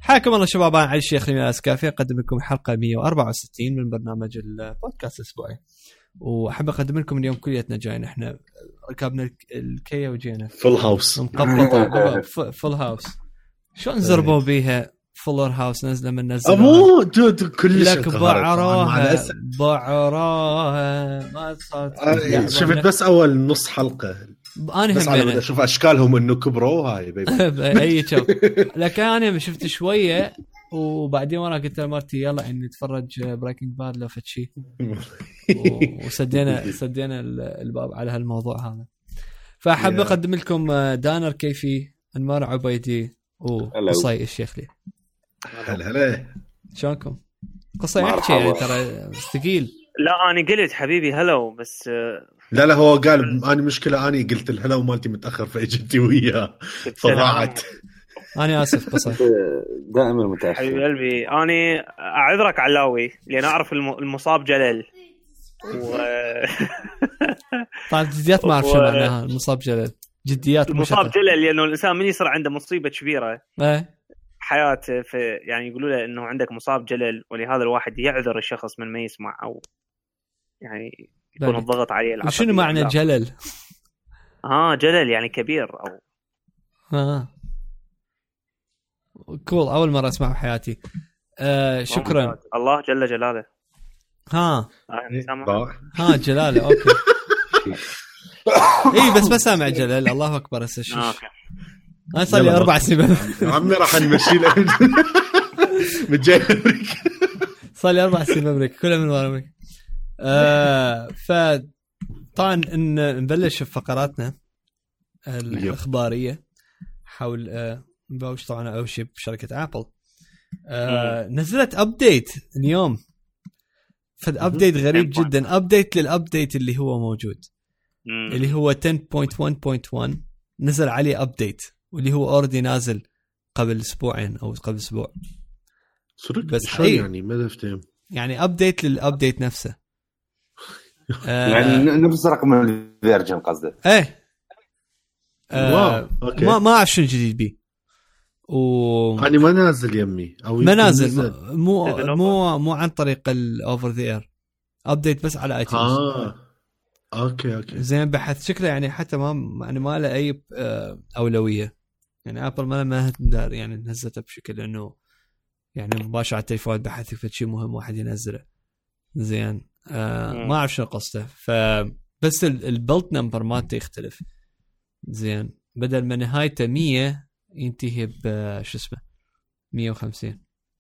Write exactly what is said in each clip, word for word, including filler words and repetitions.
حياكم الله شباب، انا علي الشيخ لمياس كافي اقدم لكم حلقه مية وأربعة وستين من برنامج البودكاست الاسبوعي. واحب اقدم لكم اليوم كليتنا جايين، احنا ركبنا الكيا وجينا فول هاوس مقبطه فول هاوس. شلون زربوا بيها فولر هاوس؟ نزله من نزله ابو دود كل لك بعراها بعراها ما صارت. شفت بس اول نص حلقه انا بس على اشوف اشكالهم انه كبروا هاي اي شوف لكن انا شفت شويه وبعدين ورا قلت لمرتي يلا اني نتفرج بريكنج باد لو فد شيء وسدينا سدينا الباب على هالموضوع هذا. فاحب اقدم لكم دانر كيفي، انمار عبيدي وقصي الشيخ لي. هلا هلا شلونكم؟ قصي يحكي يعني ترى ثقيل. لا انا قلت حبيبي هلو بس لا لا هو قال انا مشكله اني قلت الهلو مالتي متاخر فاجتي وياه فضاعت. انا اسف قصي دائما متاخر حبيبي قلبي. انا اعذرك علاوي لان اعرف المصاب جلال و طبعا جديات ما اعرف شو معناها المصاب جلال. جديات المصاب جلال لانه الانسان من يصير عنده مصيبه كبيره ايه حياته في يعني يقولوا له انه عندك مصاب جلل، ولهذا الواحد يعذر الشخص من ما يسمع او يعني يكون الضغط عليه العصبي. شنو معنى جلل؟ اه جلل يعني كبير او اه كول. اول مره اسمع بحياتي. آه شكرا الله جل جلاله. ها آه ها جلاله اوكي. اي بس ما سامع جلال. الله اكبر هسه شو اوكي. انا صار لي اربع سنين عمي راح نمشي له متجاي امريكا. صار لي اربع سنين امريكا كلها من ورا امريكا. آه ف طبعا ان نبلش بفقراتنا الاخباريه حول آه نبوش طبعا اول شيء بشركه ابل. آه نزلت ابديت اليوم، فد ابديت غريب جدا، ابديت للابديت اللي هو موجود اللي هو عشرة نقطة واحد نقطة واحد نزل عليه ابديت واللي هو اوريدي نازل قبل اسبوعين او قبل اسبوع. بس شو يعني ما فهمت يعني ابديت للابديت نفسه. آه يعني نفس رقم الفيرجن قصده. ايه آه ما ما اعرف شنو جديد بيه و يعني ما نازل يمي او ما نازل مو مو مو عن طريق الاوفر ذا اير ابديت بس على ايتونز. اه اوكي اوكي زين بحث شكله يعني حتى ما يعني ما له اي اولويه. يعني ابل ما ما دار يعني نزلته بشكل انه يعني مباشر على التليفون بحث في شيء مهم واحد ينزله. زين آه ما اعرف شنو قصته. فبس البلت نمبر مالته يختلف. زين بدل ما نهايته مية ينتهي بش اسمه مية وخمسين.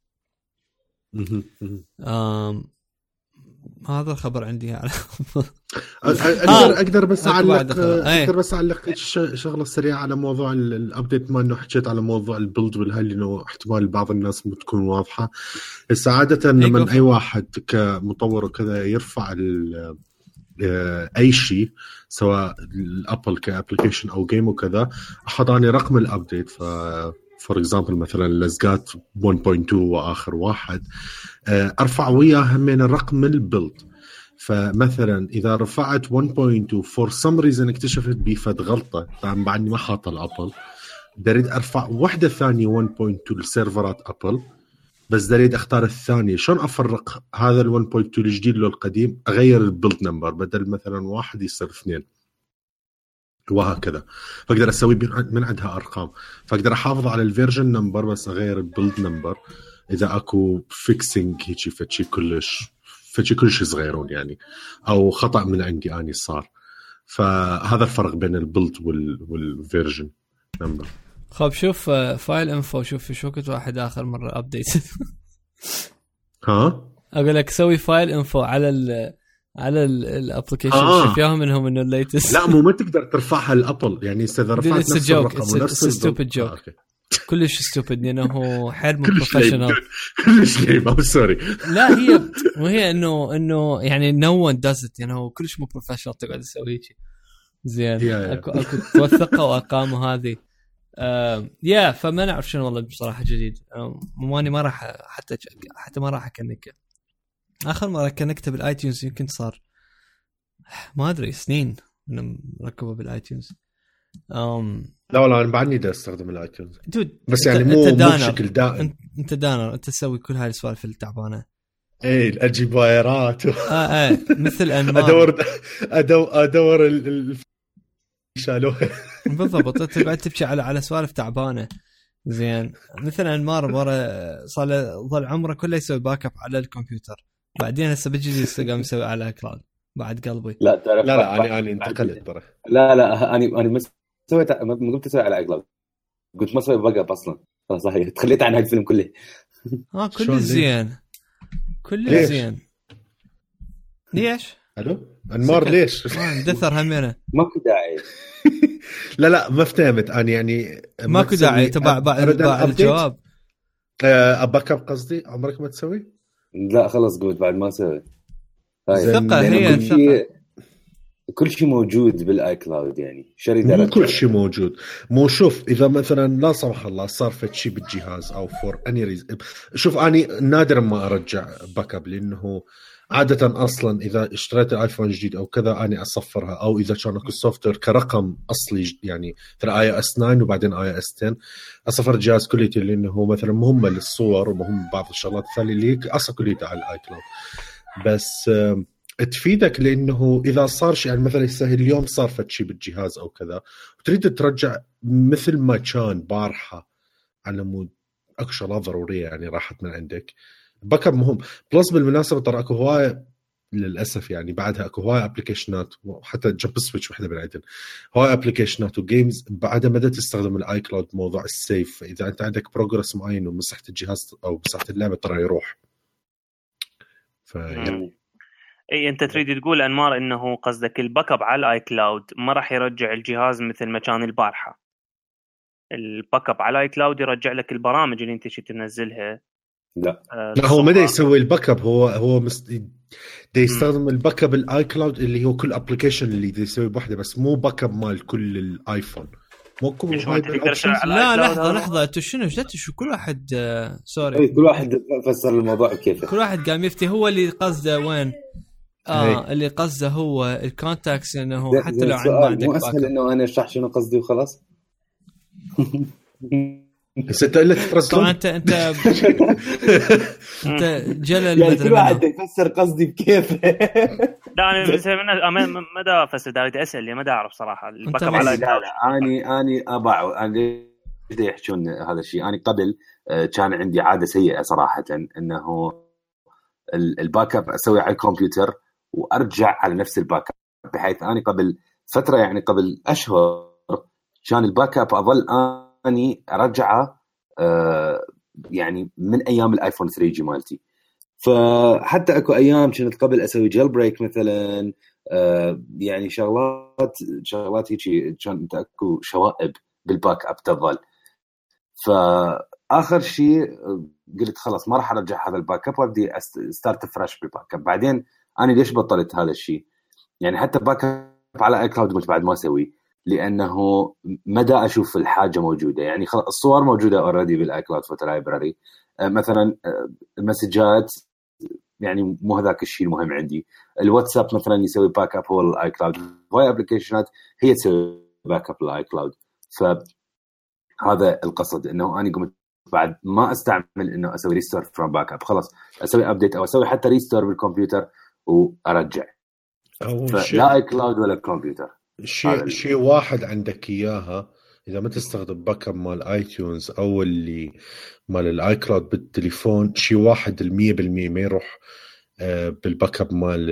امم هذا الخبر عندي. اقدر اقدر بس اعلق اقدر بس اعلق شغله سريعه على موضوع الابديت ما انه حكيت على موضوع البيلد والهل انه احتمال بعض الناس ما تكون واضحه. السعاده لما اي واحد كمطور وكذا يرفع اي شيء سواء الابل كابلكيشن او جيم وكذا احضاني رقم الابديت. ف فور اكزامبل مثلا لزقات واحد نقطة اثنين واخر واحد ارفع وياه من الرقم البيلد. فمثلا اذا رفعت واحد نقطة اثنين فور سم ريزن اكتشفت بفد غلطه طبعا بعدني ما حاطه الابل دريد ارفع وحده ثانيه واحد نقطة اثنين لسيرفرات ابل بس دريد اختار الثانيه. شلون افرق هذا ال واحد نقطة اثنين الجديد لو القديم؟ اغير البيلد نمبر بدل مثلا واحد يصير اثنين وهكذا. فاقدر اسوي من عندها ارقام فاقدر احافظ على الفيرجن نمبر بس اغير البيلد نمبر اذا اكو فيكسينج هيجي فتشي كلش فتشي كلش صغيرون يعني او خطا من عندي اني صار. فهذا الفرق بين البيلد والفيرجن نمبر. خب شوف فايل انفو شوف شو كنت واحد اخر مره ابديت. ها اقول لك سوي فايل انفو على ال على الابلكيشن آه. شوف ياهم انهم انه الليتست. لا مو ما تقدر ترفعها الابل يعني اذا رفعت نفس الرقم ونفس ستوبد جوك كلش ستوبد لانه حير مو بروفيشنال كلش ليم او سوري. لا هي وهي انه انه يعني نو ون داز ات يعني كلش مو بروفيشنال تقعد تسوي هيك. زين اكو اكو توثقه وارقام هذه آه يا فما نعرف شنو والله بصراحه جديد. ماني ما راح حتى حتى ما راح اكنك اخر مره كنكته بالايتونز يمكن صار ما ادري سنين من ركبه بالايتونز. امم لا والله انا بعدني دا استخدم الايتونز دود بس يعني مو مو بشكل دائم. انت دانر انت تسوي كل هاي السوالف التعبانه ايه اجيب وايرات و... اه اه مثل انمار ادور ادور ادور ال شالوها بالضبط. انت قاعد تبكي على على سوالف تعبانه زين. مثلا انمار مره صار له ظل عمره كله يسوي باك اب على الكمبيوتر، بعدين هسه بيجي يستقام يسوي على كلاود بعد قلبي. لا تعرف لا لا انا انا انتقلت ترى. لا لا انا انا ما سويت ما قمت اسوي على كلاود، قلت ما اسوي باك اب اصلا خلاص هي تخليت عن هالفيلم كله. اه كله زين كله زين. ليش الو انمار ليش دثر همينه ماكو داعي. لا لا ما فهمت انا يعني ماكو داعي تبع بعد الجواب. أه باك اب قصدي عمرك ما تسوي؟ لا خلص قلت بعد ما اسوي. ثقة هي كل شيء كل شيء موجود بالاي كلاود يعني شري مو كل شيء موجود. مو شوف اذا مثلا لا سمح الله صار فد شيء بالجهاز او فور اني ريز شوف اني نادرا ما ارجع باك اب لانه عادة أصلاً إذا اشتريت آيفون جديد أو كذا أنا أصفرها، أو إذا كان أكو سوفت وير كرقم أصلي يعني ترى آي إس تسعة وبعدين آي إس عشرة أصفر الجهاز كليته لأنه مثلاً مهمة للصور ومهم بعض الشغلات الثانية اللي أصلا كليته على الآي كلاود. بس تفيدك لأنه إذا صار شيء يعني مثلاً يسهل اليوم صار فد شيء بالجهاز أو كذا وتريد ترجع مثل ما كان بارحة على مود أكو شغلات ضرورية يعني راحت من عندك، باك اب مهم. بلس بالمناسبه ترى اكو هوايه للاسف يعني بعدها اكو هوايه ابلكيشنات وحتى جمب سويتش وحده من عندنا هوايه ابلكيشنات وجيمز بعدها ما تستخدم الاي كلاود موضوع السيف. اذا انت عندك بروجرس معين ومسحه الجهاز او مسحه اللعبه ترى يروح. ف يعني اي انت تريد تقول انمار انه قصدك الباك اب على الاي كلاود ما راح يرجع الجهاز مثل ما كان البارحه. الباك اب على الاي كلاود يرجع لك البرامج اللي انت شئت تنزلها. لا آه لا هو ما دا يسوي الباك اب، هو هو مست... دا يستخدم الباك اب الاي كلاود اللي هو كل ابلكيشن اللي دا يسوي بوحده بس مو باك اب مال كل الايفون. مو كل لا لحظه لحظه انتوا شنو جدت شو كل واحد آه... سوري اي كل واحد فسر الموضوع كيف كل واحد قام يفتي. هو اللي قصده وين اه هي. اللي قصده هو الكونتاكس انه حتى لو عندك مو اسهل انه انا اشرح شنو قصدي وخلاص. بس انت اللي طبعا انت انت انت جلل يعني كل واحد يفسر قصدي بكيف. لا انا ما دا افسر دا اسال ما دا اعرف صراحه الباك اب على لا لا اني اني ابع انا بدي يحكون هذا الشيء. انا قبل كان عندي عاده سيئه صراحه انه الباك اب اسوي على الكمبيوتر وارجع على نفس الباك اب، بحيث اني قبل فتره يعني قبل اشهر كان الباك اب اظل اني ارجعه آه يعني من ايام الايفون ثري جي مالتي. فحتى اكو ايام كنت قبل اسوي جيل بريك مثلا آه يعني شغلات شغلات هيك كانت اكو شوائب بالباك اب تظل. فاخر شيء قلت خلاص ما راح ارجع هذا الباك اب وابدي ستارت فريش بالباك اب. بعدين انا ليش بطلت هذا الشيء يعني حتى باك اب على اي كلاود قلت بعد ما اسوي لأنه مدى أشوف الحاجة موجودة. يعني الصور موجودة already بالاي كلاود فوتو لايبراري مثلا المسجات يعني مو هذاك الشيء المهم عندي. الواتساب مثلا يسوي باك اب هو الاي كلاود، وهي ابلكيشنات هي تسوي باك اب الاي كلاود. فهذا القصد انه انا قمت بعد ما استعمل انه اسوي ريستور فروم باك اب خلاص اسوي ابديت او اسوي حتى ريستور بالكمبيوتر وارجع. لا اي كلاود ولا الكمبيوتر. شيء شيء واحد عندك اياها اذا ما تستخدم باك اب مال اي تيونز او اللي مال الاي كلاود بالتليفون، شيء واحد المية بالمية ما يروح بالباك اب مال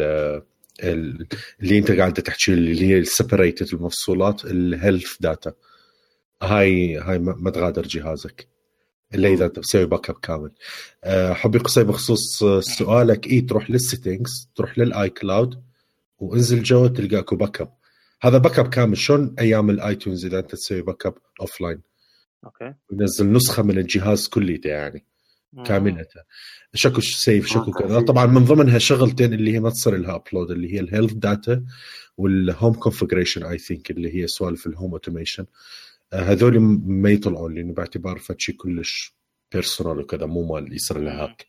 اللي انت قاعد تحكي اللي هي السيبريتد المفصولات الهيلث داتا. هاي هاي ما تغادر جهازك الا اذا انت بتسوي باك اب كامل. حبي قصي بخصوص سؤالك، اي تروح للسيتنجز تروح للاي كلاود وانزل جوا تلقى اكو باك اب. هذا باك اب كامل شلون ايام الايتونز اذا انت تسوي باك اب اوف لاين اوكي ينزل نسخه من الجهاز كليته يعني كامله شكو سيف شكو كذا. طبعا من ضمنها شغلتين اللي هي ما تصير لها ابلود اللي هي الهيلث داتا والهوم كونفيجريشن اي ثينك اللي هي سوالف الهوم اوتوميشن. هذول ما يطلعون لانه باعتبار فشي كلش بيرسونال وكذا مو مال يصير له هاك.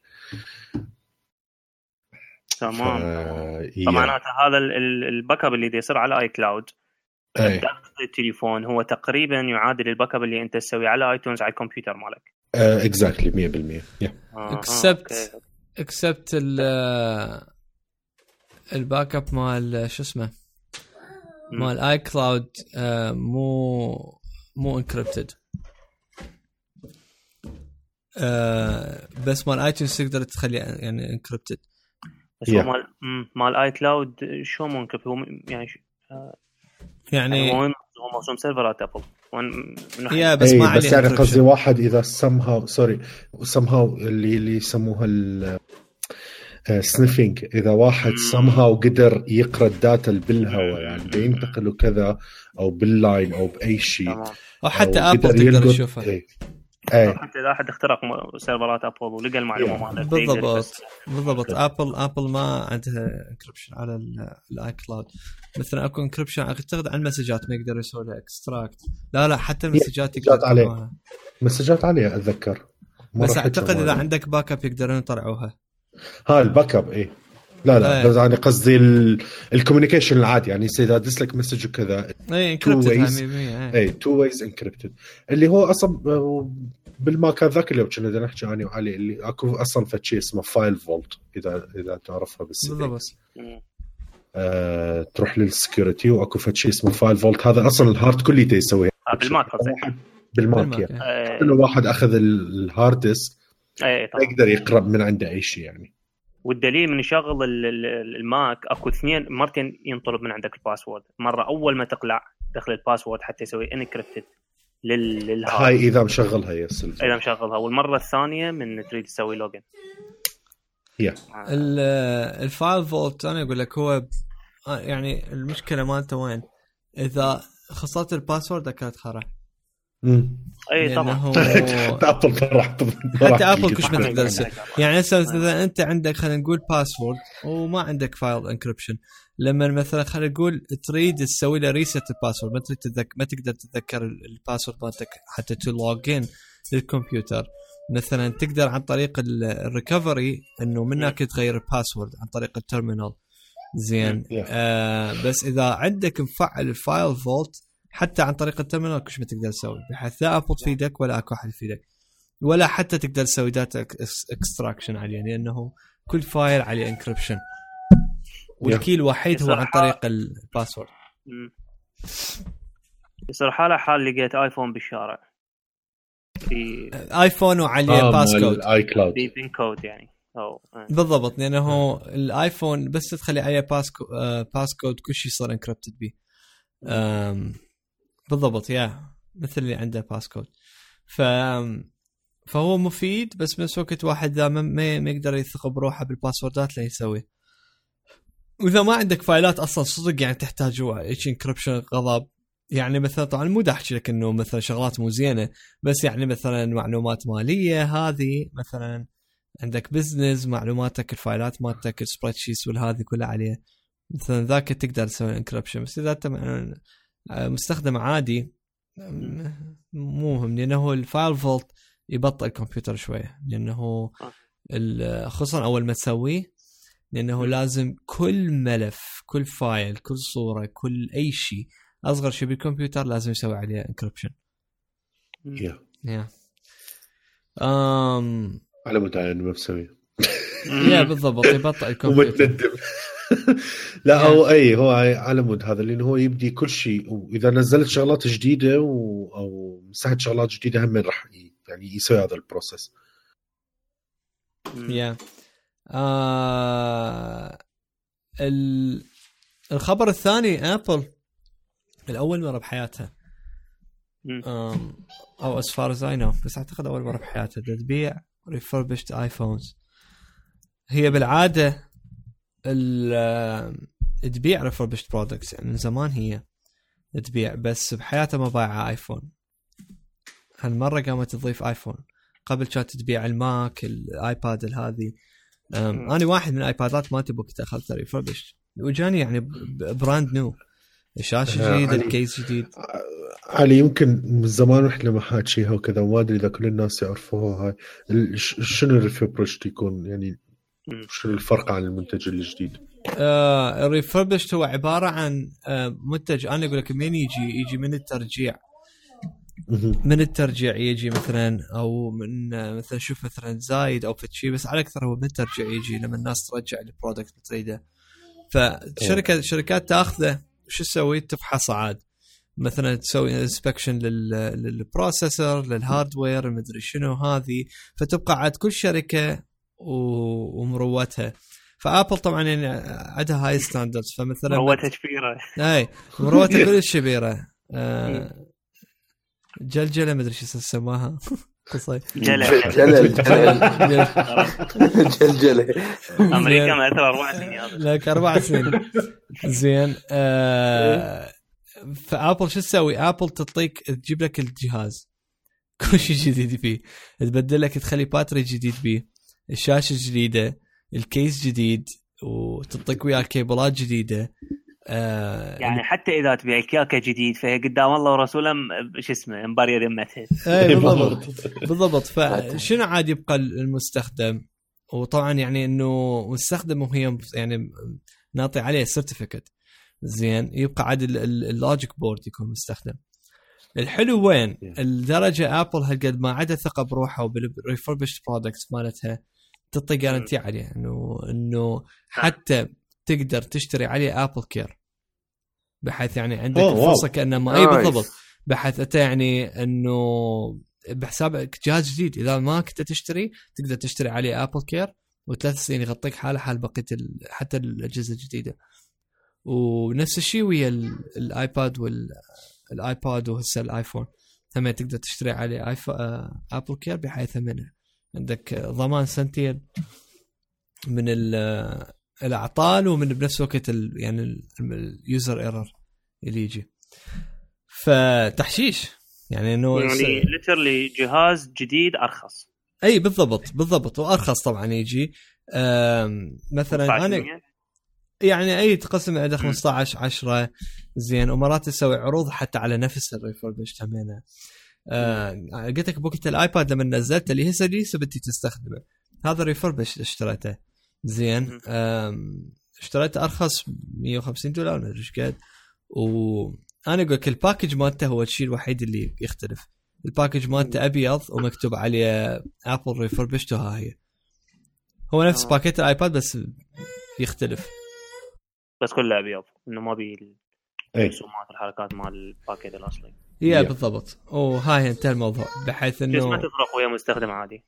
تمام. طبعا هذا الباك اب اللي يصير على اي كلاود التليفون هو تقريبا يعادل الباك اب اللي انت تسويه على ايتونز على الكمبيوتر مالك. اكزاكتلي مية بالمية. اكسبت اكسبت الباك اب مال شو اسمه مال اي كلاود مو مو انكريبتد، بس مال ايتونز تقدر تخليه يعني انكريبتد. بس yeah. مال مال اي كلاود شو مو انكريبت هو يعني يعني هو موسم سيرفرات ابل يا بس ما بس يعني قصدي واحد اذا somehow سوري somehow اللي اللي يسموها ال سنيفينج، اذا واحد somehow قدر يقرا الداتا بالهواء يعني بينتقل وكذا او باللاين او باي شيء او حتى ابل تقدر تشوفها. ايه ايه حتى اذا احد اخترق سيرفرات ابل ولقى المعلومه مالته بالضبط بالضبط. ابل ابل ما عندها انكريبشن على الاي كلاود. مثلا اكو انكريبشن اعتقد على المسجات ما يقدر يسوي لها اكستراكت. لا لا حتى المسجات يقدر عليها مسجات عليها اتذكر، بس اعتقد اذا عندك باك اب يقدرون يطلعوها. ها الباك اب ايه لا لا بس يعني قصدي الكوميونيكيشن العادي يعني اذا دز لك مسج وكذا اي انكريبتد اي تو ويز انكريبتد اللي هو اصلا بالماك ذاك اللي كنا بدنا نحكي عنه عليه اللي اكو اصلا فشي اسمه فايل فولت اذا اذا تعرفها بالسي آه، تروح للسكيورتي واكو فشي اسمه فايل فولت. هذا اصلا الهارد كله يسويه بالماك بالماك يعني انه واحد اخذ الهارد ديسك يقدر يقرب من عنده اي شيء يعني. والدليل من يشغل الماك اكو اثنين مرتين ينطلب من عندك الباسورد. مره اول ما تقلع دخل الباسورد حتى يسوي انكريبتد للهارد هاي اذا مشغلها يسلم اذا مشغلها. والمره الثانيه من تريد تسوي لوجن هي الفايل فولت. انا اقول لك هو يعني المشكله مالته وين؟ اذا خسرت الباسورد كانت خرا. امم اي طبعا ابل فرح حتى ابل كش ما تقدر تسوي يعني. اذا انت عندك خلينا نقول باسورد وما عندك فايل انكريبشن، لما مثلا خلينا نقول تريد تسوي له ريست الباسورد ما تريد تتذكر ما تقدر تتذكر الباسورد مالتك حتى تلوجين للكمبيوتر. مثلا تقدر عن طريق الريكفري انه منك تغير الباسورد عن طريق التيرمينال زين. آه بس اذا عندك مفعل الفايل فولت حتى عن طريق التيرمينال كش ما تقدر تسوي، بحيث لا ابل تفيدك ولا اكو احد يفيدك ولا حتى تقدر تسوي داتا اكستراكشن عليه، لانه كل فايل عليه انكريبشن والكي الوحيد هو عن طريق الباسورد. يصير حاله حال لقيت ايفون بالشارع في ايفون وعليه آه باسكود اي كلاود في بين كود يعني او بالضبط، لانه الايفون بس تدخلي عليه باسكود باسكود كل شيء صار انكريبتد بيه. بالضبط يا مثل اللي عنده باسكود. ف فهو مفيد بس بنفس الوقت واحد ذا ما ما يقدر يثق بروحه بالباسوردات اللي يسوي. واذا ما عندك فايلات اصلا صدق يعني تحتاجوا ايش انكريبشن غضب يعني. مثلا طبعا مو دا احكي لك انه مثلا شغلات مو زينه، بس يعني مثلا معلومات ماليه هذه مثلا عندك بزنس معلوماتك الفايلات مالتك السبريد شيتس والهذه كلها عليه مثلا ذاك تقدر تسوي انكريبشن. بس اذا انت مستخدم عادي مو مهم، لانه الفايل فولت يبطئ الكمبيوتر شويه، لانه خصوصا اول ما تسويه، لانه لازم كل ملف كل فايل كل صوره كل اي شيء اصغر شيء بالكمبيوتر لازم يسوي عليه انكريبشن. يا يا ام على متعين ما بسوي يا بالضبط يبطئ الكمبيوتر. لا او اي هو على مود هذا لانه هو يبدي كل شيء، واذا نزلت شغلات جديده و... او مسحت شغلات جديده هم راح يعني يسوي هذا البروسيس. يا آه... ال... الخبر الثاني ابل الاول مره بحياتها أم... او as far as I know بس اعتقد اول مره بحياتها تبيع refurbished ايفونز. هي بالعاده تبيع refurbished products يعني من زمان هي تبيع، بس بحياتها ما بايعة ايفون. هالمرة قامت تضيف ايفون. قبل كانت تبيع الماك الايباد هذه. انا واحد من الايبادات مالتي بوقت اخذته refurbished وجاني يعني براند نيو، شاشة جديدة الكيس جديد. علي يمكن من زمان احنا ما حاكيها وكذا وما ادري اذا كل الناس يعرفوها هاي شنو الريفربشت يكون يعني شنو الفرق عن المنتج الجديد. آه الريفربشت هو عباره عن آه منتج انا اقول لك من يجي يجي من الترجيع من الترجيع يجي مثلا او من آه مثلا شوف مثلا زايد او فتشي بس على اكثر هو من الترجيع يجي لما الناس ترجع البرودكت بتريده فشركه شركات تاخذه شو تسوي تفحصه عاد مثلا تسوي انسبكشن للبروسيسور للهاردوير المدري شنو هذه فتبقى عاد كل شركه ومروتها فابل طبعا يعني عندها هاي ستاندردز فمثلا مروتها كبيره اي مروتها كلش كبيره آه جلجله ما ادري شو سماها قصي جلجله جلجله امريكا ما اثر اربع سنين هذا لك اربع سنين زين آه فابل شو تسوي ابل تعطيك تجيب لك الجهاز كل شيء جديد فيه تبدل لك تخلي باتري جديد بيه الشاشه جديده الكيس جديد وتعطيك وياه كيبلات جديده آه يعني حتى اذا تبيع الكيكه جديد فهي قدام الله ورسوله شو اسمه مباريه ذمتها اي بالضبط بالضبط فشنو عاد يبقى المستخدم وطبعا يعني انه مستخدم وهي يعني نعطي عليه سيرتيفيكت زين يبقى عاد اللوجيك بورد يكون مستخدم الحلو وين الدرجه ابل هالقد ما عدا ثقه بروحها وبالريفربشت برودكتس مالتها تعطي جارنتي عليه انه انه حتى تقدر تشتري عليه ابل كير بحيث يعني عندك الفرصه كانه ما اي بالضبط بحيث انت يعني انه بحسابك جهاز جديد اذا ما كنت تشتري تقدر تشتري عليه ابل كير وثلاث سنين يغطيك حاله حال بقيه حتى الاجهزه الجديده ونفس الشيء ويا الايباد والايباد وهسه الايفون هم تقدر تشتري عليه ايفون ابل كير بحيث منه عندك ضمان سنتين من الاعطال ومن بنفس الوقت يعني اليوزر ايرور اللي يجي فتحشيش يعني انه يعني ليترلي جهاز جديد ارخص اي بالضبط بالضبط وارخص طبعا يجي مثلا انا يعني اي تقسم على خمسة عشر عشرة زين ومرات تسوي عروض حتى على نفس الريفربشت همينه آه قلت لك بوقت الايباد لما نزلت اللي هسه لي بدي تستخدمه هذا ريفربشت اشتريته زين اشتريته ارخص مية وخمسين دولار ما ادري ايش قد وانا اقول لك الباكج مالته هو الشيء الوحيد اللي يختلف الباكج مالته ابيض ومكتوب عليه ابل ريفربشت وها هي هو نفس باكيت الايباد بس يختلف بس كله ابيض انه ما بي الرسومات الحركات مال الباكيت الاصلي يا بالضبط وهاي انتهى الموضوع بحيث انه ما تفرق ويا مستخدم عادي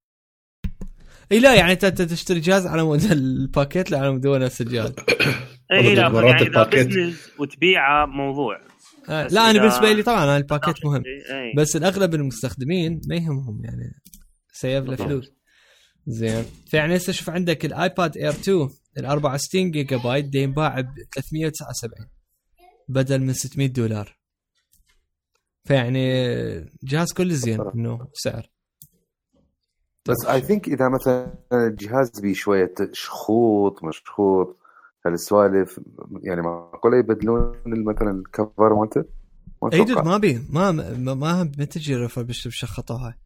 اي لا يعني انت تشتري جهاز على مود الباكيت لا على مود نفس الجهاز اي لا يعني اذا بزنس وتبيعه موضوع آه لا انا بالنسبه لي طبعا أنا الباكيت مهم بس الاغلب المستخدمين ما يهمهم يعني سيف له فلوس زين فيعني هسه شوف عندك الايباد اير تو ال أربعة وستين جيجا بايت دا ينباع ب ثلاثمية وتسعة وسبعين بدل من ستمية دولار فيعني جهاز كل زين انه سعر بس اي ثينك اذا مثلا الجهاز بيه شويه شخوط مشخوط هالسوالف يعني معقول يبدلون مثلا الكفر مالته اي دود ما بي ما ما ما بتجي رفع بشخطه هاي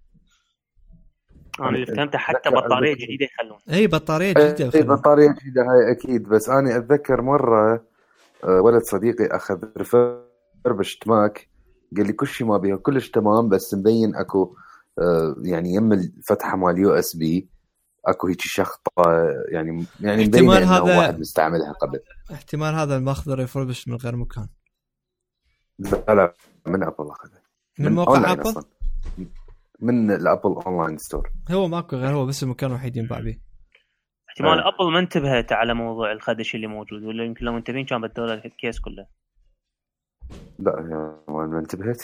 انا اللي فهمته حتى بطاريه جديده يخلون اي بطاريه جديده اي بطاريه جديده هاي اكيد بس انا اتذكر مره ولد صديقي اخذ ريفربشت ماك قال لي كل شيء ما بيها كلش تمام بس مبين اكو يعني يم الفتحه مال يو اس بي اكو هيك شخطه يعني يعني مبين انه واحد مستعملها قبل احتمال هذا الماخذ ريفربشت من غير مكان لا لا من ابل اخذه من, من موقع ابل أصلاً. من الابل اونلاين ستور هو ماكو غير هو بس المكان الوحيد ينباع به احتمال آه. ابل ما انتبهت على موضوع الخدش اللي موجود ولا يمكن لو منتبهين كان بدوا له الكيس كله لا ما انتبهت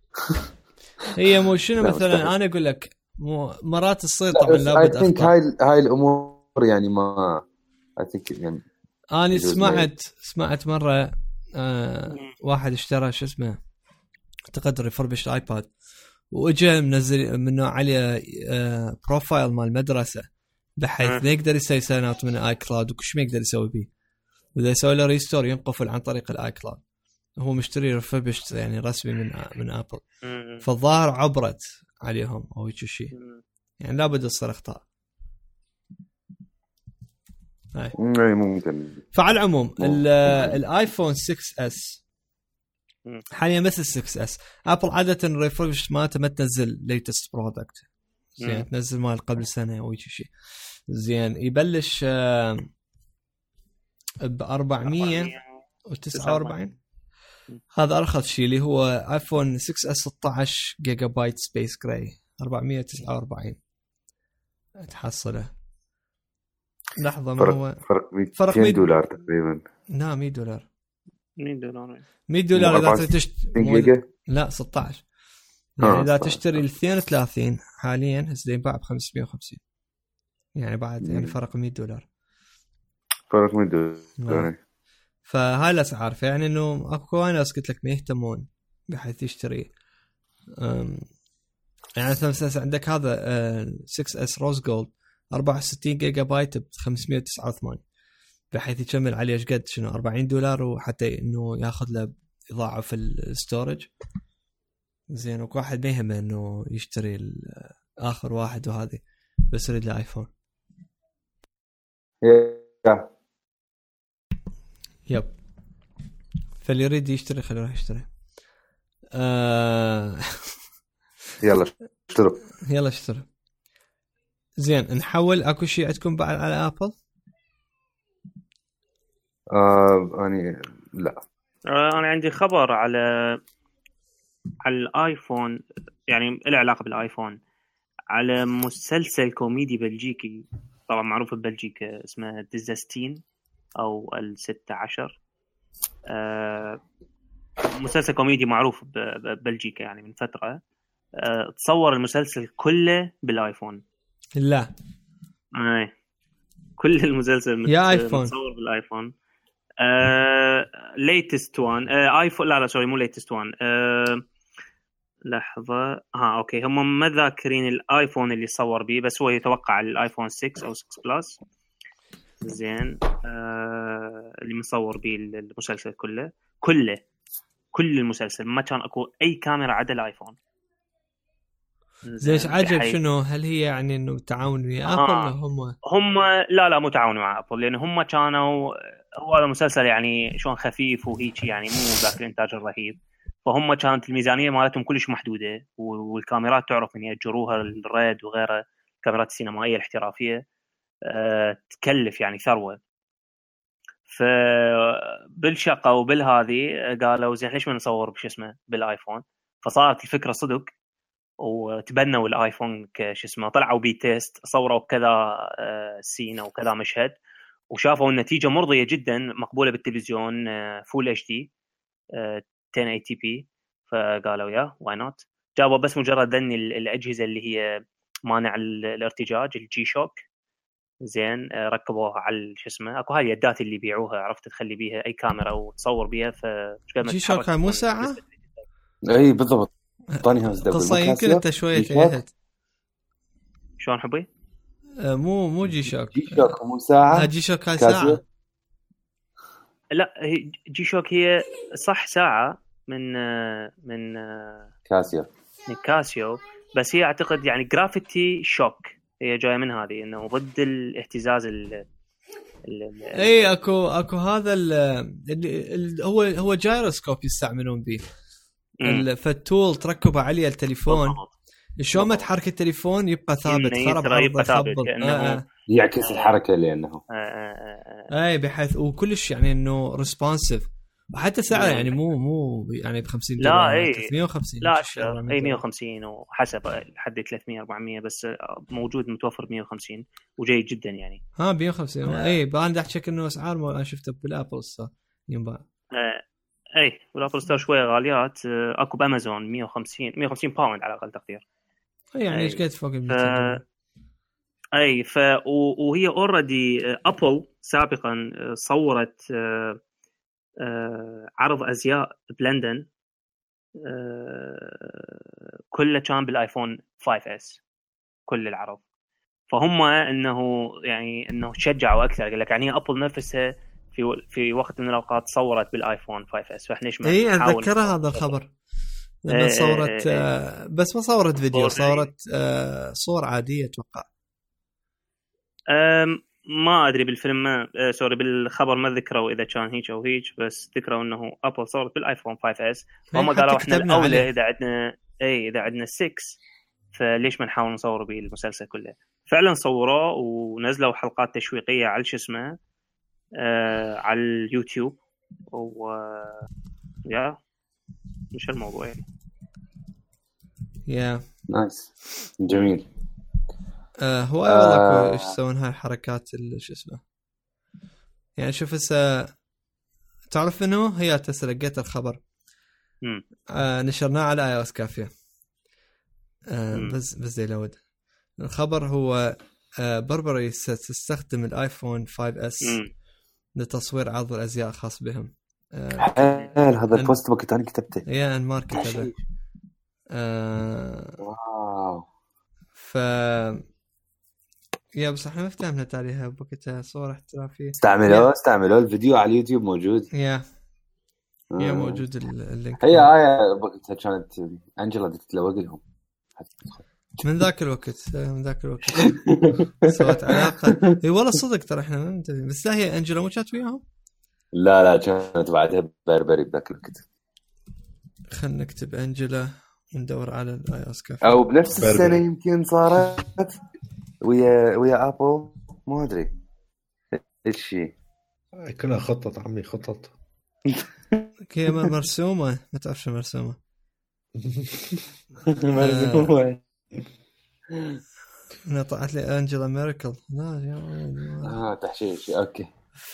هي مو شنو مثلا انا اقول لك مرات تصير طبعا لابد اخطاء هاي هاي الامور يعني ما اثيك يعني انا سمعت سمعت مره آه واحد اشترى شو اسمه اعتقد ريفربش ايباد واجا منزل منه عليه آه بروفايل مال المدرسه بحيث ما يقدر يسوي ساين اوت من اي كلاود وكل شيء ما يقدر يسوي به واذا يسوي له ريستور ينقفل عن طريق الاي كلاود هو مشتري ريفربش يعني رسمي من من ابل فالظاهر عبرت عليهم او هيك شيء يعني لابد تصير اخطاء هاي ممكن. فعلى العموم الايفون سكس اس حاليا مثل سكس اس. ابل عاده الريفرش مالته ما تنزل ليتست برودكت زين، تنزل مال قبل سنه او شيء زين. يبلش ب أربعمية وتسعة وأربعين، هذا ارخص شيء اللي هو ايفون سكس اس ستة عشر جيجا بايت سبيس جراي أربعمية وتسعة وأربعين تحصله. لحظه ما هو فرق مية دولار تقريبا. نعم مية دولار مية دولار مية دولار اذا تشتري. لا ستة عشر يعني آه اذا تشتري ال اثنين وثلاثين حاليا هسه ينباع ب خمسمية وخمسين، يعني بعد يعني فرق مية دولار. فرق مية دولار. فهاي الاسعار، فيعني انه اكو ناس قلت لك ما يهتمون بحيث يشتري. يعني مثلا عندك هذا سكس اس روز جولد أربعة وستين جيجا بايت ب خمسمية وتسعة وثمانين، بحيث يكمل عليه ايش قد شنو أربعين دولار، وحتى انه ياخذ له يضاعف الستورج زين. وكل واحد ما يهمه انه يشتري اخر واحد وهذه، بس يريد الايفون. يب فاللي يريد يشتري خليه يروح يشتري. آه... يلا اشتروا يلا اشتروا. زين نحول. اكو شيء عندكم بعد على ابل؟ آه يعني لا. آه انا عندي خبر على على الايفون، يعني له علاقه بالايفون، على مسلسل كوميدي بلجيكي طبعا معروف ببلجيكا اسمه ديزاستين او الستة عشر. آه مسلسل كوميدي معروف ببلجيكا يعني من فتره. آه تصور المسلسل كله بالايفون. لا اي كل المسلسل متصور بالايفون. آه ليتست وان آه ايفون لا لا سوري مو ليتست وان. آه لحظه ها اوكي هم ما ذاكرين الايفون اللي صور بيه، بس هو يتوقع الايفون ستة او ستة بلس زين. آه اللي مصور بيه المسلسل كله كله كل المسلسل ما كان اكو اي كاميرا عدا الايفون. ليش عجب شنو؟ هل هي يعني انه تعاون ويا ابل ولا هم هم لا لا مو تعاون مع ابل، لان هم كانوا هو هذا المسلسل يعني شلون خفيف وهيك يعني مو ذاك الانتاج الرهيب، فهم كانت الميزانيه مالتهم كلش محدوده، والكاميرات تعرف ان يأجروها الريد وغيره الكاميرات السينمائيه الاحترافيه أه تكلف يعني ثروه. فبالشقه وبالهذه قالوا زين ليش ما نصور بش اسمه بالايفون، فصارت الفكره صدق وتبنوا الايفون كش اسمه، طلعوا بي تيست صوروا كذا سين او كذا مشهد وشافوا النتيجه مرضيه جدا مقبوله بالتلفزيون فول اتش دي عشرة ثمانية تي بي. فقالوا يا واي نوت، جابوا بس مجرد ذني الاجهزه اللي هي مانع الارتجاج الجي شوك زين، ركبوها على شو اسمه اكو هاي اليدات اللي يبيعوها عرفت تخلي بيها اي كاميرا وتصور بيها. ف جي شوك مو ساعه اي بالضبط. طاني هذا قصه يمكن انت شويه تهت شلون حبي آه مو مو جي شوك جي شوك مو ساعه. جي شوك هاي ساعه. لا هي جي شوك هي صح ساعه من من كاسيو من كاسيو، بس هي اعتقد يعني جرافيتي شوك هي جايه من هذه انه ضد الاهتزاز ال اي اكو اكو هذا اللي هو هو جايروسكوب يستعملون به فالتول تركبه عليه التليفون شلون ما تحرك التليفون يبقى ثابت خرب يبقى ثابت كأنه آه. يعكس الحركه لانه آه آه آه. اي بحيث وكلش يعني انه ريسبونسيف وحتى سعره يعني مو مو يعني ب خمسين دولار لا ثلاثمية وخمسين لا اي مية وخمسين وحسب لحد ثلاثمية أربعمية بس موجود متوفر مية وخمسين وجيد جدا يعني. ها مية وخمسين اي انا احكي انه اسعار ما شفته بالابل ستور ينباع. آه. اي والابل ستور شويه غاليات. اكو بامازون مية وخمسين مية وخمسين باوند على اقل تقدير يعني ايش قد فوق ال ف... اي ف وهي اوريدي ابل سابقا صورت عرض ازياء بلندن كله كان بالايفون خمسة اس كل العرض، فهم انه يعني انه شجعوا اكثر قال لك يعني ابل نفسها في في وقت من الاوقات صورت بالايفون خمسة اس فاحنا ليش ما اي اتذكر هذا الخبر لما ايه صورت ايه آه بس ما صورت فيديو صورت آه صور عاديه اتوقع. ما ادري بالفيلم ما آه سوري بالخبر ما ذكروا اذا كان هيك او هيك، بس ذكروا انه ابل صورت بالايفون فايف اس. هم قالوا احنا الاولى عليه. اذا عندنا اي اذا عندنا ستة فليش ما نحاول نصور به المسلسل كله. فعلا صوروه ونزلوا حلقات تشويقيه على شو اسمه آه على اليوتيوب و يا مش الموضوع يعني. يا نايس جميل. آه هو والله ايش يسوون هاي الحركات اللي شو اسمه يعني. شوف هسه تعرف انه هي تسلقيت الخبر آه نشرناه على اي او اس كافيه آه بس بس زي لود الخبر هو آه بربري ستستخدم الايفون فايف اس لتصوير عرض الازياء خاص بهم. آه هذا البوست وقت انا كتبته يا ان ماركت هذا آه واو. ف يا بس احنا ما فتهمنا تاريخها بوقتها صور احترافيه. استعملوا استعملوا الفيديو على اليوتيوب موجود. يا يا موجود اللينك. هي آية وقتها كانت أنجلا تتلوق لهم من ذاك الوقت من ذاك الوقت سوت علاقة. هي والله صدق ترى احنا ما ندري بس لا هي أنجلا مو كانت وياهم. لا لا كانت بعدها بربري بذاك الوقت. خلنا نكتب أنجلا وندور على الاي اس كافي. أو بنفس السنة يمكن صارت ويا ويا أبل ما أدري إيش شيء. كنا خطط عمي خطط كي مرسومة ما تعرف شو مرسومة مرسومة أنا طلعت لي أنجلا ميركل. لا يا آه تحشيش أوكي. ف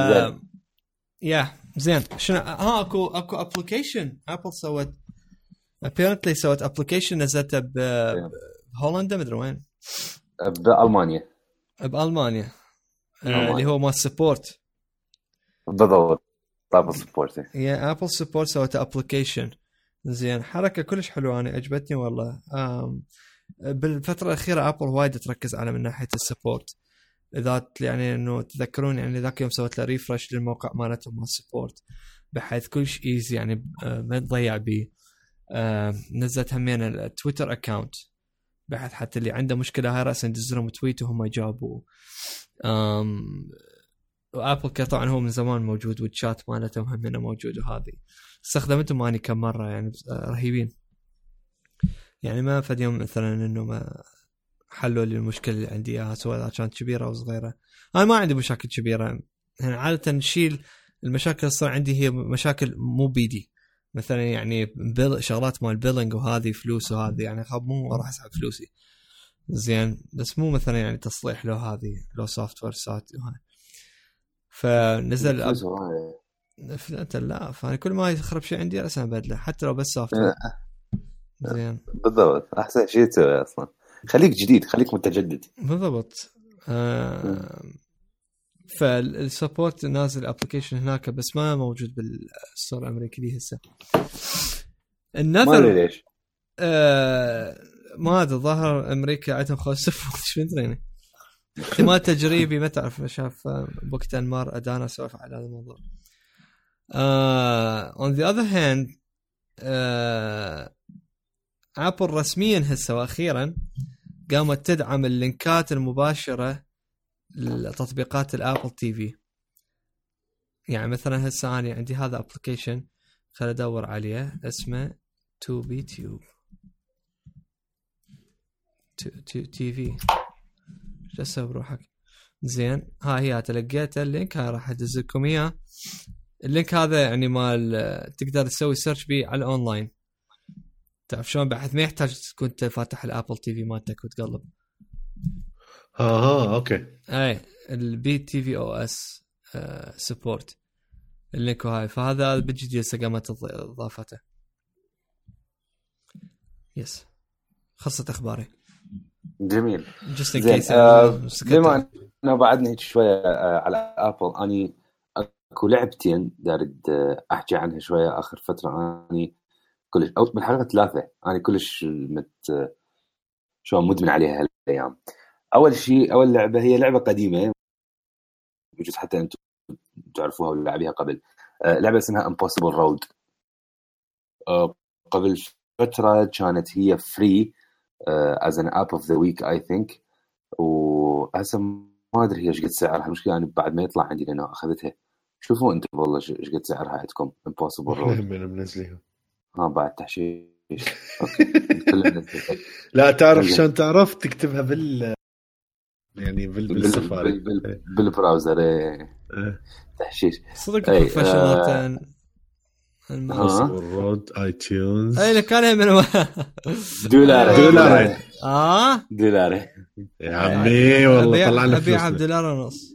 يا زين شنو ها أكو أكو أبليكيشن أبل سوت apparently سوت أبليكيشن نزلتها بهولندا مدري وين بألمانيا بألمانيا آه اللي هو مال سبورت بالضبط أبل سبورت. يا أبل سبورت سوت أبليكيشن زين حركة كلش حلوة أنا عجبتني والله. بالفترة الأخيرة أبل وايد تركز على من ناحية السبورت ذات يعني إنه تذكرون يعني ذاك يوم سوت له ريفرش للموقع مالتهم مال سبورت بحيث كلش إيزي يعني ما تضيع بيه. نزلت همين التويتر أكاونت بحيث حتى اللي عنده مشكلة هاي رأسا يدزلهم تويت وهم يجاوبوا. وابل كي طبعا هو من زمان موجود والشات مالتهم همين موجود وهذه استخدمتهم اني كم مره يعني رهيبين يعني. ما فد يوم مثلا انه ما حلوا لي المشكله اللي عندي اياها سواء اذا كانت كبيره او صغيره. انا ما عندي مشاكل كبيره يعني عاده نشيل المشاكل اللي صار عندي هي مشاكل مو بيدي مثلا يعني بيل شغلات مال بيلينج وهذه فلوس وهذه يعني خاب مو راح اسحب فلوسي زين بس مو مثلا يعني تصليح له هذه لو سوفت وير سات وهاي. فنزل أب... لا فأنا كل ما يخرب شيء عندي رأسا بدله حتى لو بس سوفت وير زين بالضبط أحسن شيء تسوي أصلا خليك جديد خليك متجدد بالضبط. آه... فالسبورت نازل أبليكيشن هناك بس ما موجود بالستور الأمريكي دي هسه النذر ليش آه... ما هذا ظهر أمريكا عندهم خوف شو ندري احتمال تجريبي ما تعرف شاف وقت أنمار أدانا سوف على هذا الموضوع. uh, on the other hand uh, أبل رسميا هسه وأخيرا قامت تدعم اللينكات المباشرة لتطبيقات الأبل تي في. يعني مثلا هسه أنا عندي هذا أبليكيشن خلي أدور عليه اسمه تو بي تيوب تي في جلسة بروحك زين. ها هي تلقيت اللينك هاي راح ادزلكم اياه. اللينك هذا يعني مال تقدر تسوي سيرش بيه على الاونلاين تعرف شلون بحيث ما يحتاج تكون فاتح الابل تي في مالتك وتقلب. ها ها اوكي اي البي تي في او اس سبورت اللينك هاي. فهذا بالجديد قامت اضافته. يس خلصت اخباري. جميل زين. آه بما انه بعدنا هيك شويه آه على ابل اني اكو لعبتين دارد آه احكي عنها شويه اخر فتره. اني كلش او من حلقه ثلاثه اني كلش مت آه شو مدمن عليها هالايام. اول شيء اول لعبه هي لعبه قديمه بجوز حتى انتم تعرفوها ولا لعبيها قبل. آه لعبه اسمها امبوسيبل رود. آه قبل فتره كانت هي فري Uh, as an app of the week I think. وهسه ما ادري هي ايش قد سعرها. المشكله انا بعد ما يطلع عندي لانه اخذتها. شوفوا انتم والله ايش قد سعرها عندكم امبوسيبل رود من منزليها ها بعد تحشيش. اوكي لا تعرف شلون تعرف تكتبها بال يعني بال بالسفاري بال... بال... بالبراوزر ايه. تحشيش صدق بروفيشنال امبوسيبل رود اي تيونز اي كان من دولار دولار اه دولار يا عمي والله طلعنا ابيع بدولار ونص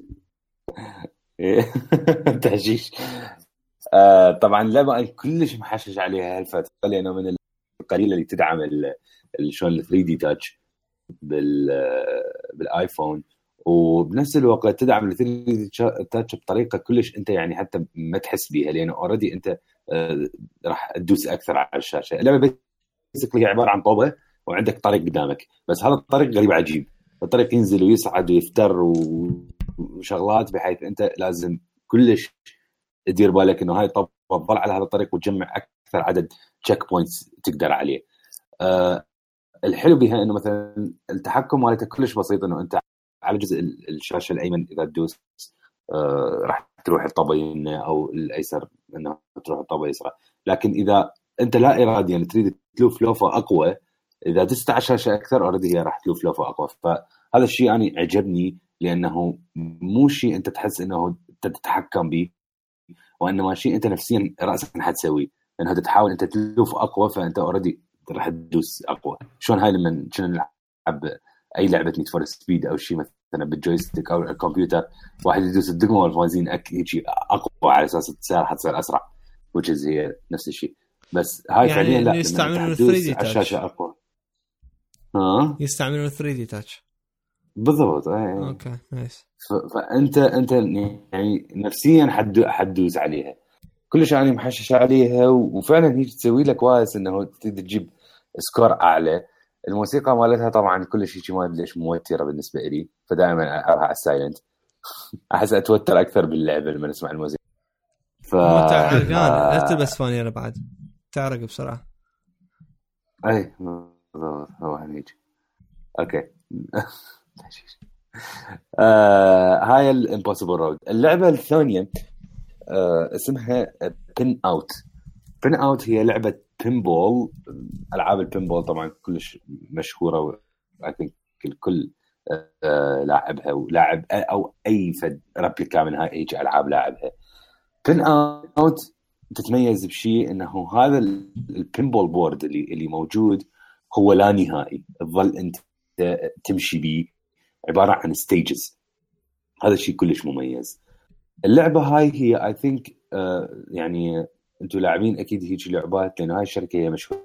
تحشيش. آه طبعا اللعبه كلش محشش عليها هالفتره لانه من القليله اللي تدعم شلون ال ثري دي تاتش بال بالايفون وبنفس الوقت تدعم ال ثري دي تاتش بطريقه كلش انت يعني حتى ما تحس بيها لانه اوريدي انت آه راح تدوس اكثر على الشاشه. اللعبه بيسكلي هي عباره عن طوبه وعندك طريق قدامك بس هذا الطريق غريب عجيب. الطريق ينزل ويصعد ويفتر وشغلات بحيث انت لازم كلش تدير بالك انه هاي طب تضل على هذا الطريق وتجمع اكثر عدد تشيك بوينتس تقدر عليه. أه الحلو بها انه مثلا التحكم مالته كلش بسيط انه انت على جزء الشاشه الايمن اذا تدوس أه راح تروح الطابه اليمنى او الايسر انه تروح الطابه اليسرى. لكن اذا انت لا اراديا تريد تلوف لوفه اقوى اذا دست على الشاشه اكثر اوريدي هي راح تلوف لوفه اقوى. فهذا الشيء يعني عجبني لانه مو شيء انت تحس انه تتحكم به وانما شيء انت نفسيا راسك حتسوي لانها تحاول انت تلوف اقوى فانت اوريدي راح تدوس اقوى. شلون هاي لما كنا نلعب اي لعبه نيد فور سبيد او شيء مثلا بالجويستيك او الكمبيوتر واحد يدوس الدقمه والفوازين اكيد شيء اقوى على اساس السياره حتصير اسرع وجز هي نفس الشيء. بس هاي يعني فعليا لا يستعملون ثري دي تاتش الشاشه اقوى. ها يستعملون ثري دي تاتش بالضبط. ايه اوكي نايس. فانت انت يعني نفسيا حد حدوز عليها كلش يعني محشش عليها وفعلا هي تسوي لك واس انه تجيب سكور اعلى. الموسيقى مالتها طبعا كل شيء ما ادري ليش موتره بالنسبه لي فدائما اروح على السايلنت احس اتوتر اكثر باللعبه لما اسمع الموسيقى. ف ما تعرقان لا تلبس فاني انا بعد تعرق بسرعه. اي هو هنيج اوكي. آه هاي الامبوسيبل رود. اللعبه الثانيه آه اسمها بين اوت. بين اوت هي لعبه بينبول. العاب البينبول طبعا كلش مشهوره واكيد الكل آه لاعبها ولاعب او اي فد ريبليكا من هاي هيك العاب لاعبها. بين اوت تتميز بشيء انه هذا البينبول بورد اللي اللي موجود هو لا نهائي تظل انت تمشي بيه عباره عن ستيجز. هذا الشيء كلش مميز. اللعبه هاي هي اي ثينك uh, يعني انتم لاعبين اكيد هيك لعبات لان هاي الشركه هي مشهوره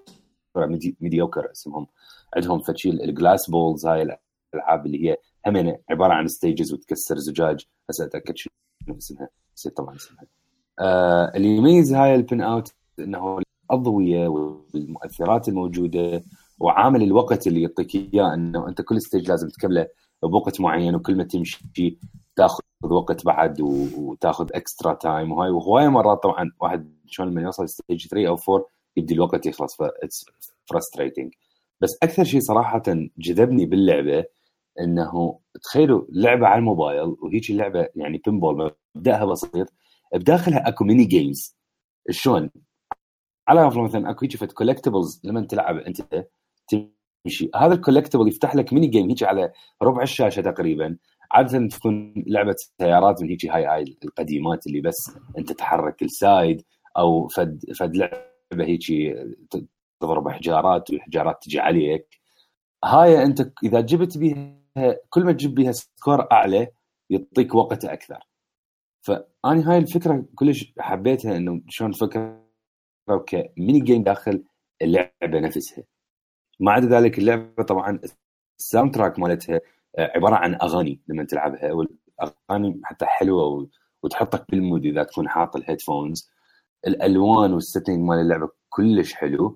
ميديوكر اسمهم عندهم فتشي الجلاس بولز. هاي الالعاب اللي هي هم عباره عن ستيجز وتكسر زجاج. هسه اتاكد شنو اسمها نسيت طبعا اسمها. uh, اللي يميز هاي البين اوت انه الاضويه والمؤثرات الموجوده وعامل الوقت اللي يعطيك اياه انه انت كل ستيج لازم تكمله بوقت معين وكل ما تمشي تاخذ وقت بعد وتاخذ اكسترا تايم. وهاي وهوايه مرات طبعا واحد شلون لما يوصل ستيج ثري او فور يبدي الوقت يخلص ف اتس فرستريتنج. بس اكثر شيء صراحه جذبني باللعبه انه تخيلوا لعبه على الموبايل وهيك اللعبه يعني بينبول مبداها بسيط بداخلها اكو ميني جيمز. شلون على مثلا مثلا اكو هيك فت كولكتبلز لما تلعب انت تمشي هذا الكولكتبل يفتح لك ميني جيم هيك على ربع الشاشه تقريبا. عاده تكون لعبه سيارات من هيك هاي هاي القديمات اللي بس انت تحرك السايد او فد فد لعبه هيك تضرب حجارات والحجارات تجي عليك. هاي انت اذا جبت بيها كل ما تجيب بيها سكور اعلى يعطيك وقت اكثر. فاني هاي الفكره كلش حبيتها انه شلون فكره كميني جيم داخل اللعبه نفسها. ما عدا ذلك اللعبه طبعا الساوند تراك مالتها عباره عن اغاني لما تلعبها والاغاني حتى حلوه وتحطك بالمود اذا تكون حاط الهيدفونز. الالوان والسيتنج مال اللعبه كلش حلو.